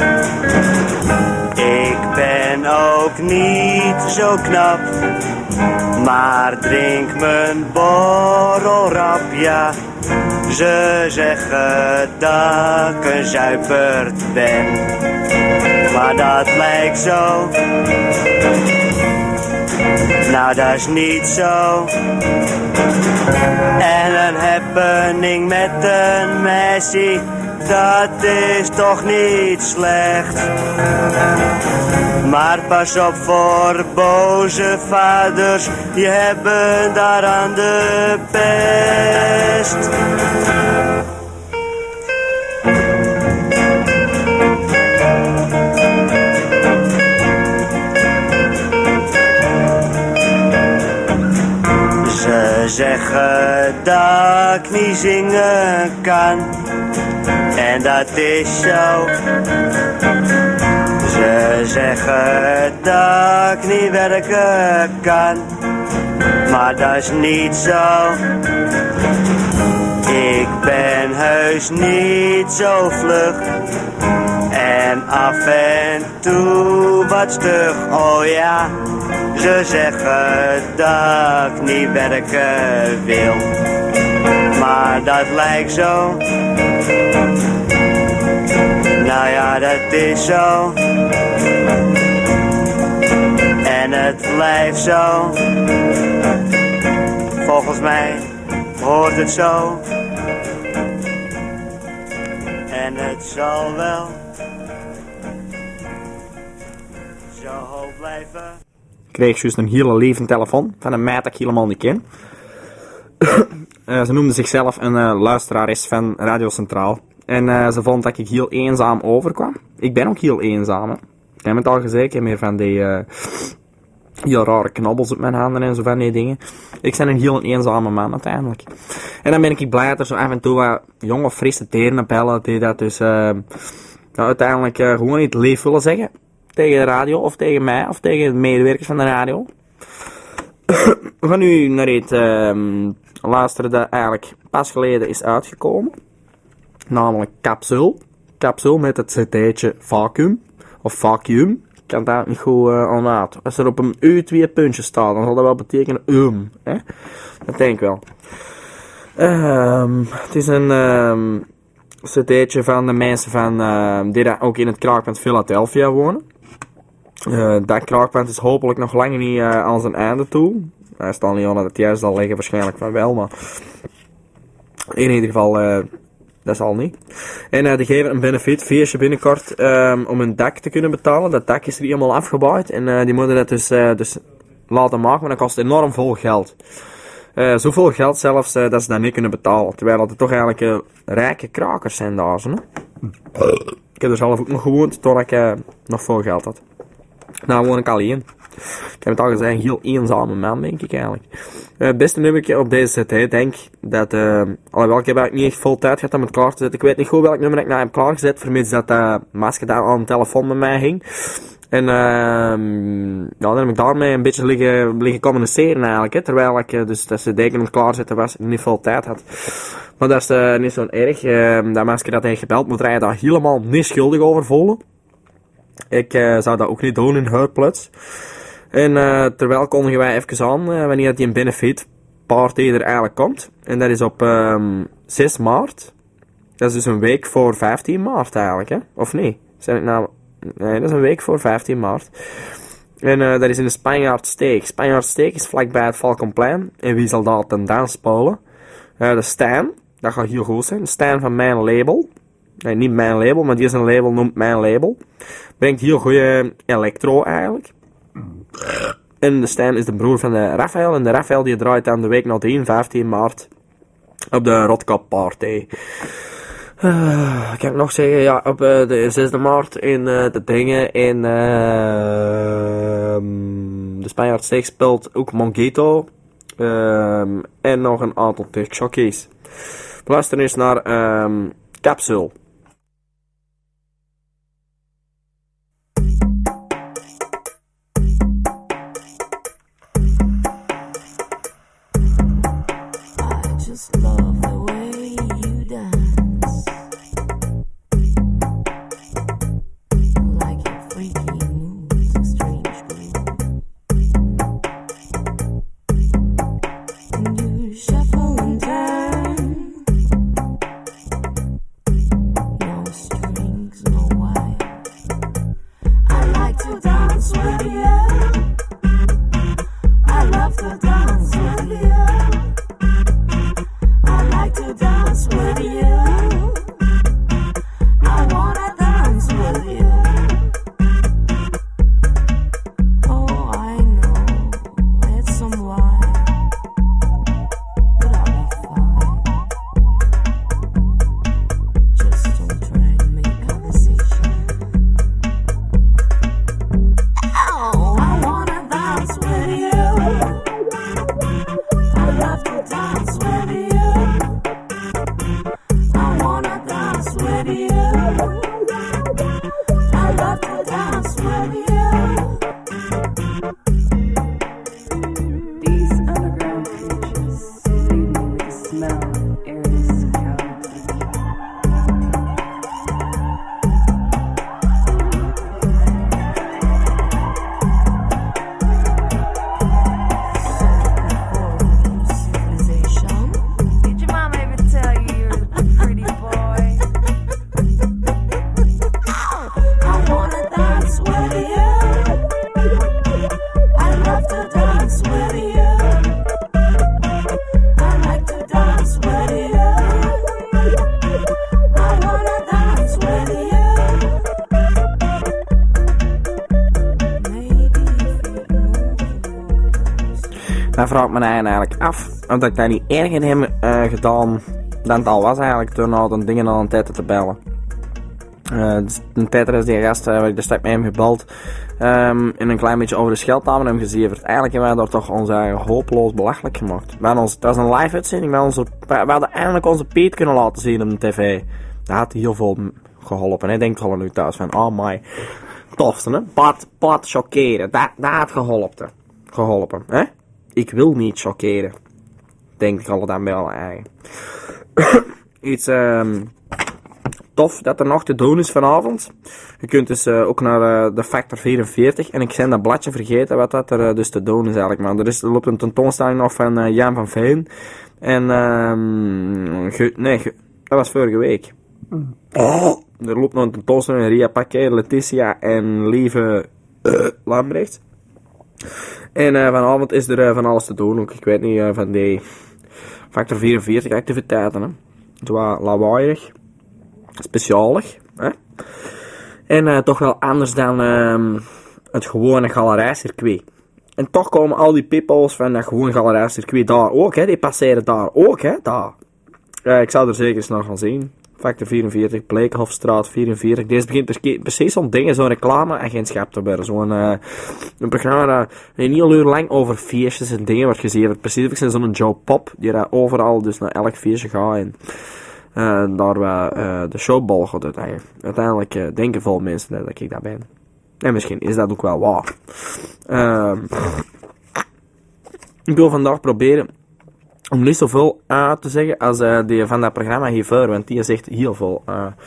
Ik ben ook niet zo knap, maar drink mijn borrelrap, ja. Ze zeggen dat ik een zuipert ben, maar dat lijkt zo. Nou, dat is niet zo. En een happening met een meisje, dat is toch niet slecht. Maar pas op voor boze vaders, die hebben daaraan de pest. Ze zeggen dat ik niet zingen kan, en dat is zo. Ze zeggen dat ik niet werken kan, maar dat is niet zo. Ik ben heus niet zo vlug en af en toe wat stug. Oh ja, ze zeggen dat ik niet werken wil, maar dat lijkt zo. Nou ja, dat is zo. En het blijft zo. Volgens mij hoort het zo. En het zal wel zo blijven. Ik kreeg juist een hele lieve telefoon van een meid dat ik helemaal niet ken. Ze noemde zichzelf een luisterares van Radio Centraal. En ze vond dat ik heel eenzaam overkwam. Ik ben ook heel eenzaam. Hè. Ik heb het al gezegd, ik heb meer van die heel rare knobbels op mijn handen en zo van die dingen. Ik ben een heel eenzame man uiteindelijk. En dan ben ik blij dat er zo af en toe wat jonge, frisse teren bellen die dat dus uiteindelijk gewoon niet lief willen zeggen. Tegen de radio, of tegen mij, of tegen de medewerkers van de radio. We gaan nu naar iets luisteren dat eigenlijk pas geleden is uitgekomen. Namelijk Capsule. Capsule met het cd'tje Vacuum. Of Vacuum. Ik kan daar niet goed aan uit. Als er op een U 2 puntjes staat, dan zal dat wel betekenen hè? Dat denk ik wel. Het is een cd'tje van de mensen van, die daar ook in het kraakpand Philadelphia wonen. Dat kraakpand is hopelijk nog lang niet aan zijn einde toe. Hij staat niet aan dat het juist zal liggen, waarschijnlijk van wel, maar in ieder geval, dat zal niet. En die geven een benefitfeestje binnenkort om een dak te kunnen betalen. Dat dak is er helemaal afgebouwd en die moeten dat dus laten maken, maar dat kost enorm veel geld. Zoveel geld zelfs dat ze dat niet kunnen betalen. Terwijl het toch eigenlijk rijke krakers zijn daar. Zo, ik heb er zelf ook nog gewoond toen ik nog veel geld had. Nou woon ik alleen. Ik heb het al gezegd, een heel eenzame man denk ik eigenlijk. Het beste nummer op deze cd denk dat, alhoewel ik heb eigenlijk niet echt veel tijd gehad om het klaar te zetten. Ik weet niet goed welk nummer ik nou heb klaargezet, vermits dat Masker daar aan de telefoon met mij hing. En dan heb ik daarmee een beetje liggen communiceren eigenlijk, hè, terwijl ik dus dat cd aan het klaarzetten was en niet veel tijd had. Maar dat is niet zo erg. Dat Masker dat heeft gebeld, moet hij daar helemaal niet schuldig over voelen. Ik zou dat ook niet doen in Heurpluts. En terwijl kondigen wij even aan wanneer die een benefit party er eigenlijk komt. En dat is op 6 maart. Dat is dus een week voor 15 maart eigenlijk, hè? Of nee? Nee, dat is een week voor 15 maart. En dat is in de Spanjaardsteek. Spanjaardsteek is vlakbij het Valkenplein. En wie zal daar ten dans spelen? De Stijn. Dat gaat heel goed zijn. De Stijn van Mijn Label. Nee, niet Mijn Label, maar die is een label, noemt Mijn Label. Brengt heel goede electro eigenlijk. En de Stijn is de broer van de Raphaël. En de Raphaël die draait aan de week nadien, 15 maart, op de Rotkap Party. Kan ik nog zeggen, ja, op de 6e maart in de dingen in de Spanjaardsteek speelt ook Mongito. En nog een aantal Turk-jockeys. We luisteren eens naar Capsule. Love the way you dance, like your freaky moves, a strange groove. And you shuffle and turn, no strings, no wire. I like to dance with you. I love to dance with you. I Dan vraag ik me eigenlijk af of ik dat niet erger heb gedaan dan het al was eigenlijk toen al de dingen al een tijd te bellen. Dus een tijd is die gast waar ik de stad mee heb gebeld en een klein beetje over de scheldnamen hem gezeverd. Eigenlijk hebben wij daar toch ons eigen hopeloos belachelijk gemaakt. Het was een live uitzending, we hadden eindelijk onze Piet kunnen laten zien op de tv. Dat had heel veel geholpen. Hij denkt gewoon nu thuis van, oh my, tofste hè, Pat chockeren, dat had geholpen, hè? Ik wil niet chockeren, denk ik al dan bij alle eigen. Iets tof dat er nog te doen is vanavond. Je kunt dus ook naar de Factor 44 en ik ben dat bladje vergeten wat dat er dus te doen is eigenlijk, maar er loopt een tentoonstelling nog van Jan van Veen en dat was vorige week. Er loopt nog een tentoonstelling van Ria Paquet, Letitia en Lieve Lambrecht. En vanavond is er van alles te doen, ook ik weet niet, van die Factor 44 activiteiten, hè. Het was lawaaierig, specialig, hè. En toch wel anders dan het gewone galerijcircuit. En toch komen al die peoples van dat gewone galerijcircuit daar ook, hè. Die passeren daar ook, hè, daar. Ik zou er zeker eens naar gaan zien. Factor 44, Bleekhofstraat 44. Deze begint precies zo'n dingen, zo'n reclameagentschap te worden. Zo'n een programma dat een heel uur lang over feestjes en dingen wordt gezien. Precies als zo'n Joe Pop, die daar overal dus naar elk feestje gaat. En daar waar de showbal gaat uiteindelijk. Uiteindelijk denken veel mensen dat ik dat ben. En misschien is dat ook wel waar. Ik wil vandaag proberen om niet zoveel te zeggen als die van dat programma hiervoor, want die zegt heel veel.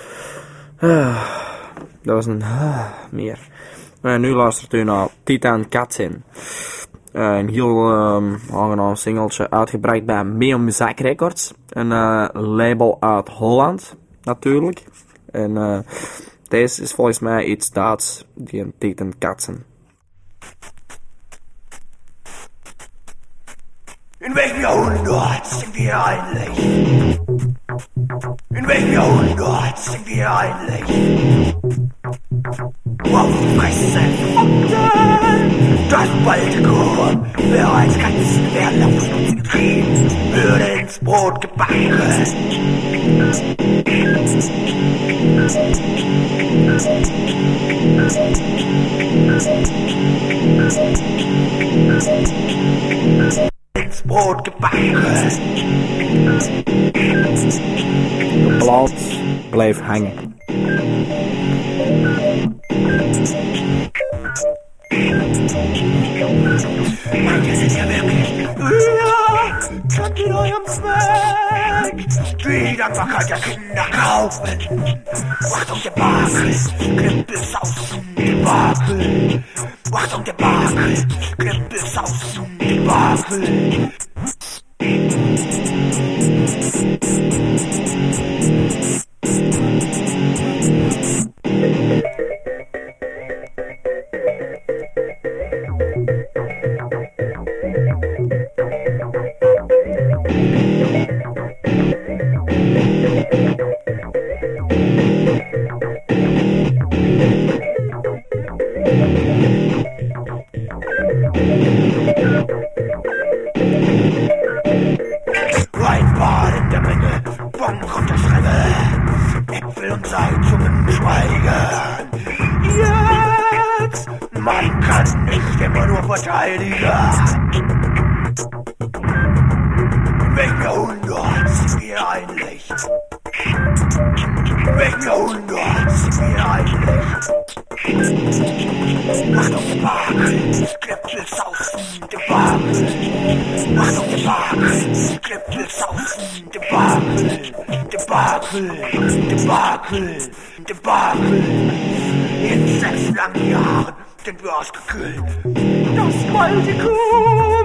Dat was een meer. Nu luistert u naar Titan Katzin. Een heel aangenaam singeltje uitgebracht bij Meo Muziek Records. Een label uit Holland, natuurlijk. En deze is volgens mij iets Duits, die een Titan Katzin. In welchem Jahrhundert sind wir eigentlich? In welchem Jahrhundert sind wir eigentlich? Fresse Fakten, das Baltikum, bereits Katzen werden auf uns getrieben, würde ins Brot gebacken. Ins Brot gebakken. De plaat bleef hangen. Manche sind ja wirklich krank in eurem Zweck. Die Dankbarkeit der Kinder kaufen. Achtung, der Bakel, Klippelsausen, der Bakel. Achtung, der Bakel, Klippelsausen, der Bakel. Reinbad in der Menge, Bonk und der Schreine, Äpfel und Seitungen schweigen. Jetzt, man kann nicht immer nur verteidigen. In welchem Jahrhundert sind wir eigentlich? In welchem Jahrhundert sind wir eigentlich? Achtung, der Bakel, Klippelsausen, der Bakel. Achtung, der Bakel, Klippelsausen, der Bakel. Der Bakel, der Bakel, der Bakel. In 6 langen Jahren sind wir ausgekühlt. Das Baltikum.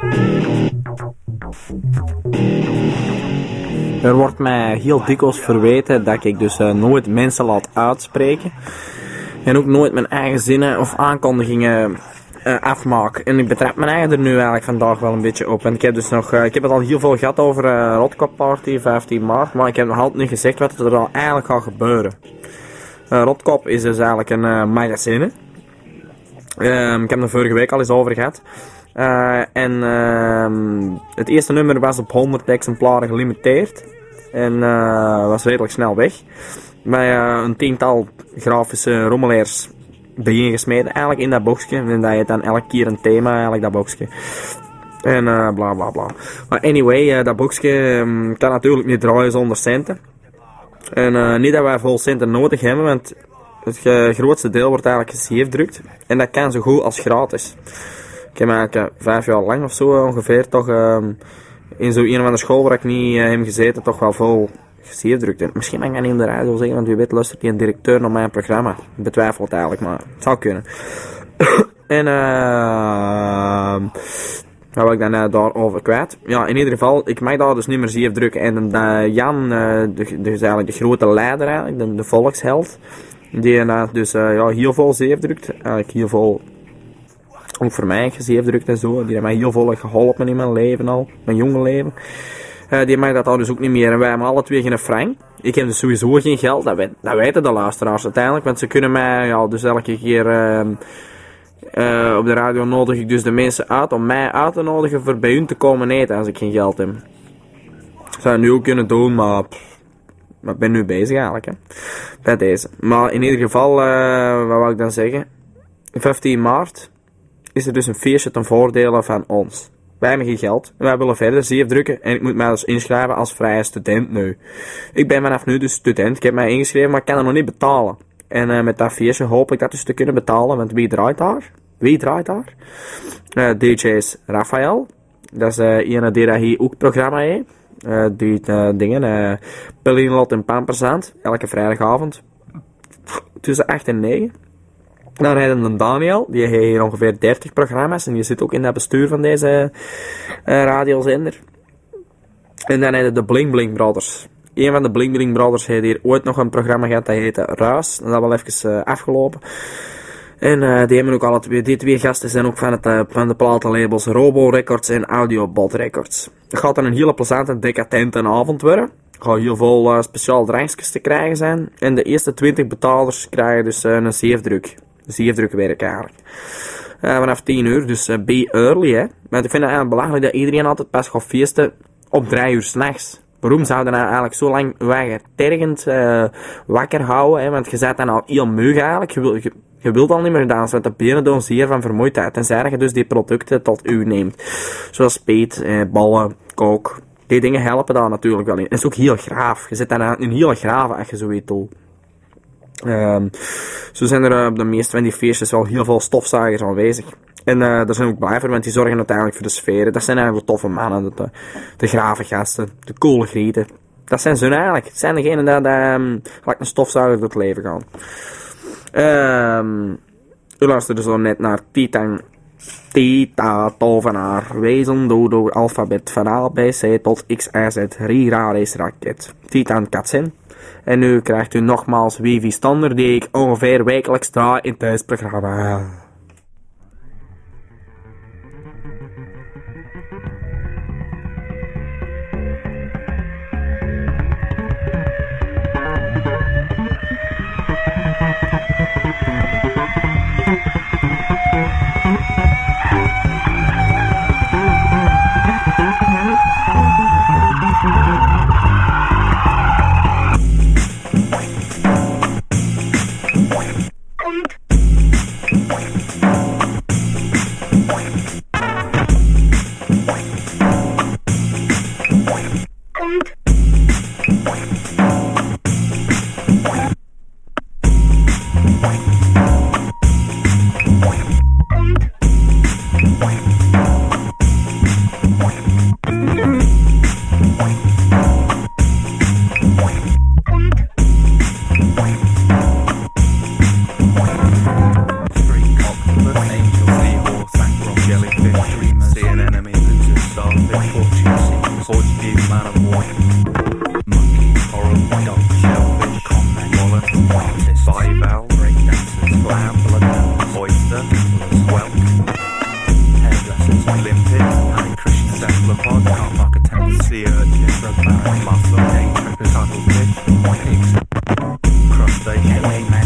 Er wordt mij heel dikwijls verweten dat ik dus nooit mensen laat uitspreken. En ook nooit mijn eigen zinnen of aankondigingen afmaak. En ik betrap mijn eigen er nu eigenlijk vandaag wel een beetje op. En ik heb dus nog, ik heb het al heel veel gehad over Rotkop Party, 15 maart. Maar ik heb nog altijd niet gezegd wat er al eigenlijk gaat gebeuren. Rotkop is dus eigenlijk een magazine. Ik heb er vorige week al eens over gehad. Het eerste nummer was op 100 exemplaren gelimiteerd. En was redelijk snel weg. Met een tiental grafische rommelaars bijeengesmeden eigenlijk in dat boxje. En dat je dan elke keer een thema eigenlijk dat boxje. En bla bla bla. Maar anyway, dat boxje kan natuurlijk niet draaien zonder centen. En niet dat wij veel centen nodig hebben, want het grootste deel wordt eigenlijk gezeefdrukt. En dat kan zo goed als gratis. Ik heb eigenlijk 5 jaar lang of zo ongeveer toch in zo'n een van de school waar ik niet heb gezeten toch wel veel gezeefdrukt. En misschien mag ik dat niet op de radio zeggen, want wie weet luistert die een directeur naar mijn programma. Ik betwijfel het eigenlijk, maar het zou kunnen. En wat wil ik dan daarover kwijt? Ja, in ieder geval, ik mag daar dus niet meer zeefdrukken. En Jan, dus eigenlijk de grote leider eigenlijk, de volksheld, die dus heel veel zeefdrukt. Eigenlijk heel veel, ook voor mij gezeefdrukt en zo. Die heeft mij heel veel geholpen in mijn leven al, mijn jonge leven. Die mag dat al dus ook niet meer. En wij hebben alle twee geen frank. Ik heb dus sowieso geen geld, dat weten de luisteraars uiteindelijk. Want ze kunnen mij dus elke keer op de radio nodig ik dus de mensen uit om mij uit te nodigen voor bij hun te komen eten als ik geen geld heb. Dat zou ik nu ook kunnen doen, maar ik ben nu bezig eigenlijk, hè. Bij deze. Maar in ieder geval, wat wil ik dan zeggen? 15 maart is er dus een feestje ten voordele van ons. Wij hebben geen geld en wij willen verder zeefdrukken en ik moet mij dus inschrijven als vrije student nu. Ik ben vanaf nu dus student, ik heb mij ingeschreven, maar ik kan het nog niet betalen. En met dat feestje hoop ik dat dus te kunnen betalen, want wie draait daar? Wie draait daar? DJ's Raphaël, dat is een die dat hier ook het programma heeft. Die dingen, Pellinlot en Pamperzand, elke vrijdagavond, tussen 8 en 9. Dan rijden we Daniel, die heeft hier ongeveer 30 programma's en die zit ook in het bestuur van deze radiozender. En dan rijden de Bling Bling Brothers. Een van de Bling Bling Brothers heeft hier ooit nog een programma gehad, dat heette Ruis. Dat is wel even afgelopen. En die hebben ook alle twee, die twee gasten zijn ook van de platenlabels Robo Records en Audiobot Records. Het gaat dan een hele plezante, decadente avond worden. Er gaan heel veel speciaal drankjes te krijgen zijn. En de eerste 20 betalers krijgen dus een zeefdrukwerk eigenlijk. Vanaf 10 uur, dus be early, hè. Want ik vind het eigenlijk belangrijk dat iedereen altijd pas gaat feesten op 3 uur 's nachts. Waarom zou je nou eigenlijk zo lang tergend wakker houden, hè? Want je bent dan al heel meug eigenlijk. Je wilt al niet meer dansen, want de benen doen zeer van vermoeidheid. Tenzij je dus die producten tot u neemt. Zoals speed, ballen, kook. Die dingen helpen daar natuurlijk wel in. Het is ook heel graaf. Je zit dan een hele graaf als je zoiets doet. Zo zijn er op de meeste van die feestjes wel heel veel stofzuigers aanwezig. En daar zijn ook blij voor, want die zorgen uiteindelijk voor de sferen. Dat zijn eigenlijk de toffe mannen, de grave gasten, de coole grieten. Dat zijn ze eigenlijk. Het zijn degenen die gelijk een stofzuiger door het leven gaan. U luisterde zo net naar Tita Tovenaar, wezen dodo alfabet van A, B, C tot X, Y, Z, Rira, race, raket, Titan Katsin. En nu krijgt u nogmaals Wivi Stander, die ik ongeveer wekelijks draai in het programma.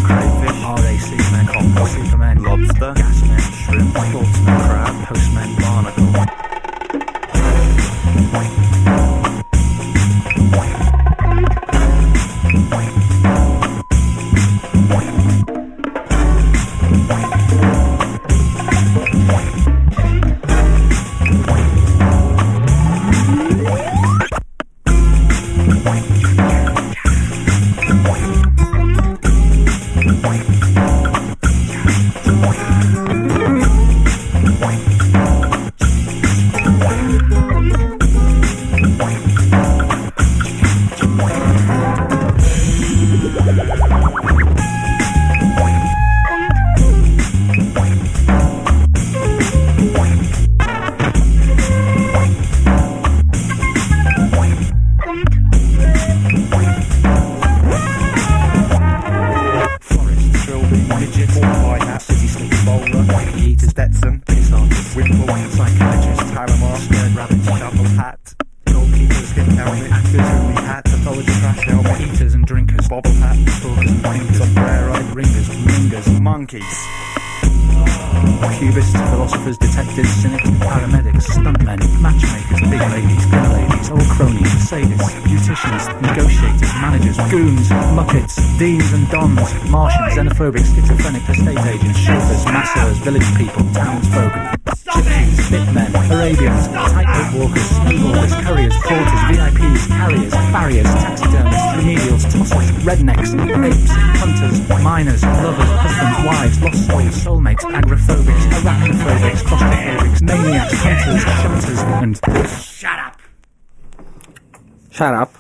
Lobster, gasman, shrimp, sportsman, crab, postman, bar. monocle. Cubists, philosophers, detectives, cynics, paramedics, stuntmen, matchmakers, big ladies, good ladies, old cronies, sadists, beauticians, negotiators, managers, goons, muppets, deans and dons, Martians, xenophobic, schizophrenic, estate agents, chauffeurs, masseurs, village people, townsfolk, gypsies, hitmen, Arabians, tightrope walkers, snowboarders, couriers, porters, VIPs, carriers, farriers, taxidermists, remedials, tossers, rednecks, apes, hunters, miners, lovers, husbands, wives, lost souls, soulmates, agoraphobics, arachnophobics, claustrophobics, maniacs, hunters, shunters, and... Shut up! Shut up.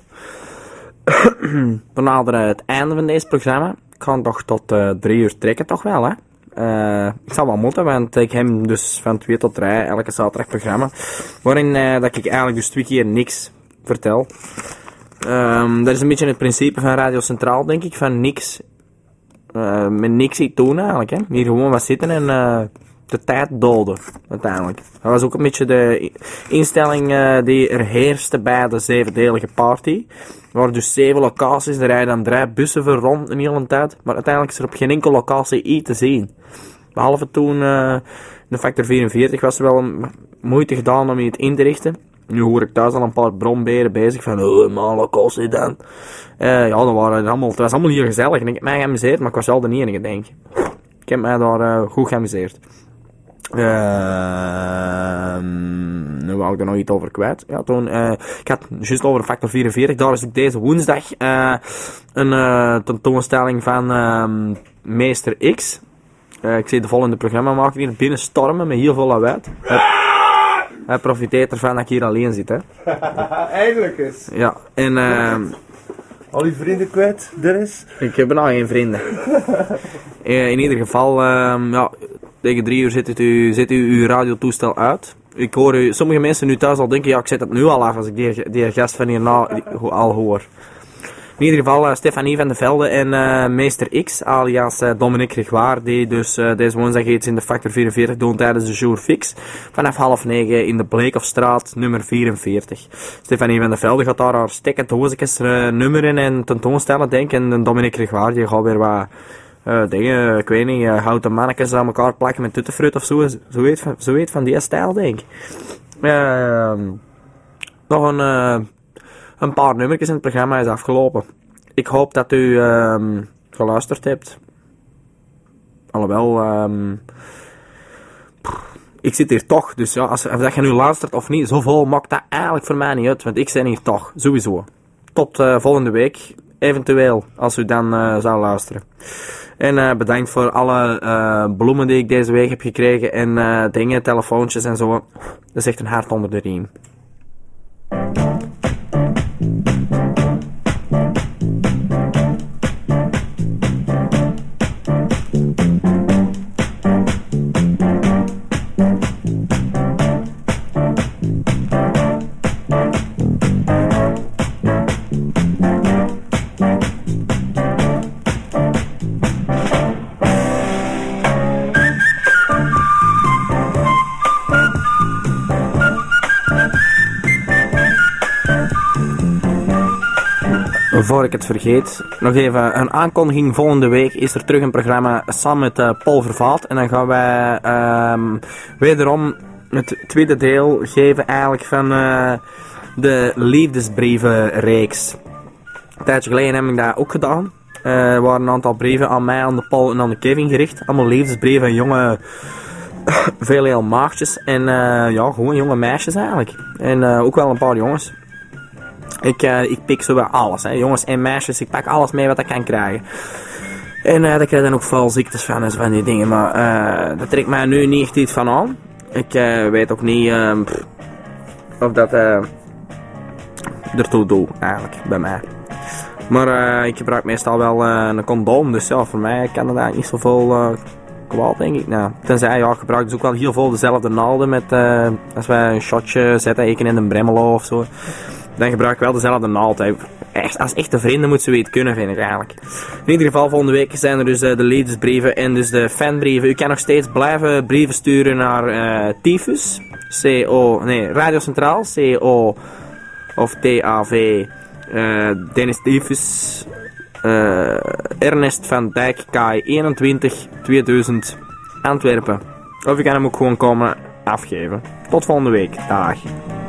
We naderen het einde van deze programma. Ik kan toch tot 3 uur trekken, toch wel, hè? Ik zal wel moeten, want ik heb dus van 2 tot 3 elke zaterdag programma. Waarin dat ik eigenlijk dus 2 keer niks vertel. Dat is een beetje het principe van Radio Centraal, denk ik, van niks. Met niks iets doen eigenlijk, hè. Hier gewoon wat zitten en de tijd doden, uiteindelijk. Dat was ook een beetje de instelling die er heerste bij de 7-delige party. Er waren dus 7 locaties, er rijden dan 3 bussen voor rond een hele tijd. Maar uiteindelijk is er op geen enkele locatie iets te zien. Behalve toen de Factor 44 was er wel een moeite gedaan om het in te richten. Nu hoor ik thuis al een paar bronberen bezig van, maar locatie dan. Ja, dat waren allemaal, het was allemaal hier gezellig en ik heb mij geamuseerd, maar ik was wel de enige, denk ik. Ik heb mij daar goed geamuseerd. Nu wou ik er nog iets over kwijt. Ja, toen, ik had juist over Factor 44, daar is ook deze woensdag een tentoonstelling van Meester X. Ik zie de volgende programma maken hier binnenstormen met heel veel lawaai. Hij profiteert ervan dat ik hier alleen zit, hè. Eindelijk eens. Ja, en al die vrienden kwijt, Dennis? Ik heb nog geen vrienden. In ieder geval, ja, tegen 3 uur zet u uw radiotoestel uit. Ik hoor sommige mensen nu thuis al denken, ja, ik zet het nu al af als ik die gast van hierna al hoor. In ieder geval Stefanie van de Velde en Meester X, alias Dominique Gregoire, die dus deze woensdag iets in de Factor 44 doen tijdens de Jour Fix. Vanaf 8:30 in de Bleekofstraat, nummer 44. Stefanie van de Velde gaat daar haar stekken doosjes nummer in en tentoonstellen, denk ik. En Dominique Gregoire, die gaat weer wat dingen, ik weet niet, houten mannetjes aan elkaar plakken met tuttenfruit of zoiets van die stijl, denk ik. Nog een paar nummertjes in het programma is afgelopen. Ik hoop dat u geluisterd hebt. Alhoewel, ik zit hier toch, dus ja, of dat je nu luistert of niet, zoveel maakt dat eigenlijk voor mij niet uit, want ik ben hier toch, sowieso. Tot volgende week, eventueel, als u dan zou luisteren. En bedankt voor alle bloemen die ik deze week heb gekregen en dingen, telefoontjes en zo. Dat is echt een hart onder de riem. Voor ik het vergeet, nog even een aankondiging. Volgende week is er terug een programma samen met Paul Vervaat. En dan gaan wij wederom het tweede deel geven eigenlijk van de liefdesbrievenreeks. Een tijdje geleden heb ik dat ook gedaan. Er waren een aantal brieven aan mij, aan de Paul en aan de Kevin gericht. Allemaal liefdesbrieven en jonge, veel heel maagdjes. En ja, gewoon jonge meisjes eigenlijk. En ook wel een paar jongens. Ik pik zo wel alles, hè. Jongens en meisjes. Ik pak alles mee wat ik kan krijgen. En daar krijg je dan ook vooral ziektes van en zo van die dingen. Maar dat trekt mij nu niet echt iets van aan. Ik weet ook niet of dat ertoe doe eigenlijk bij mij. Maar ik gebruik meestal wel een condoom. Dus ja, voor mij kan dat eigenlijk niet zoveel kwaad, denk ik. Nou, tenzij, ja, ik gebruik dus ook wel heel veel dezelfde naalden met, als wij een shotje zetten, ik in een Bremelo of zo. Dan gebruik ik wel dezelfde naald. Hè. Echt, als echte vrienden moeten ze het kunnen, vind ik eigenlijk. In ieder geval, volgende week zijn er dus de liefdesbrieven en dus de fanbrieven. U kan nog steeds blijven brieven sturen naar Tyfus. Radio Centraal. CO of TAV. Dennis Tyfus. Ernest van Dijk, KAI 21 2000 Antwerpen. Of je kan hem ook gewoon komen afgeven. Tot volgende week. Dag.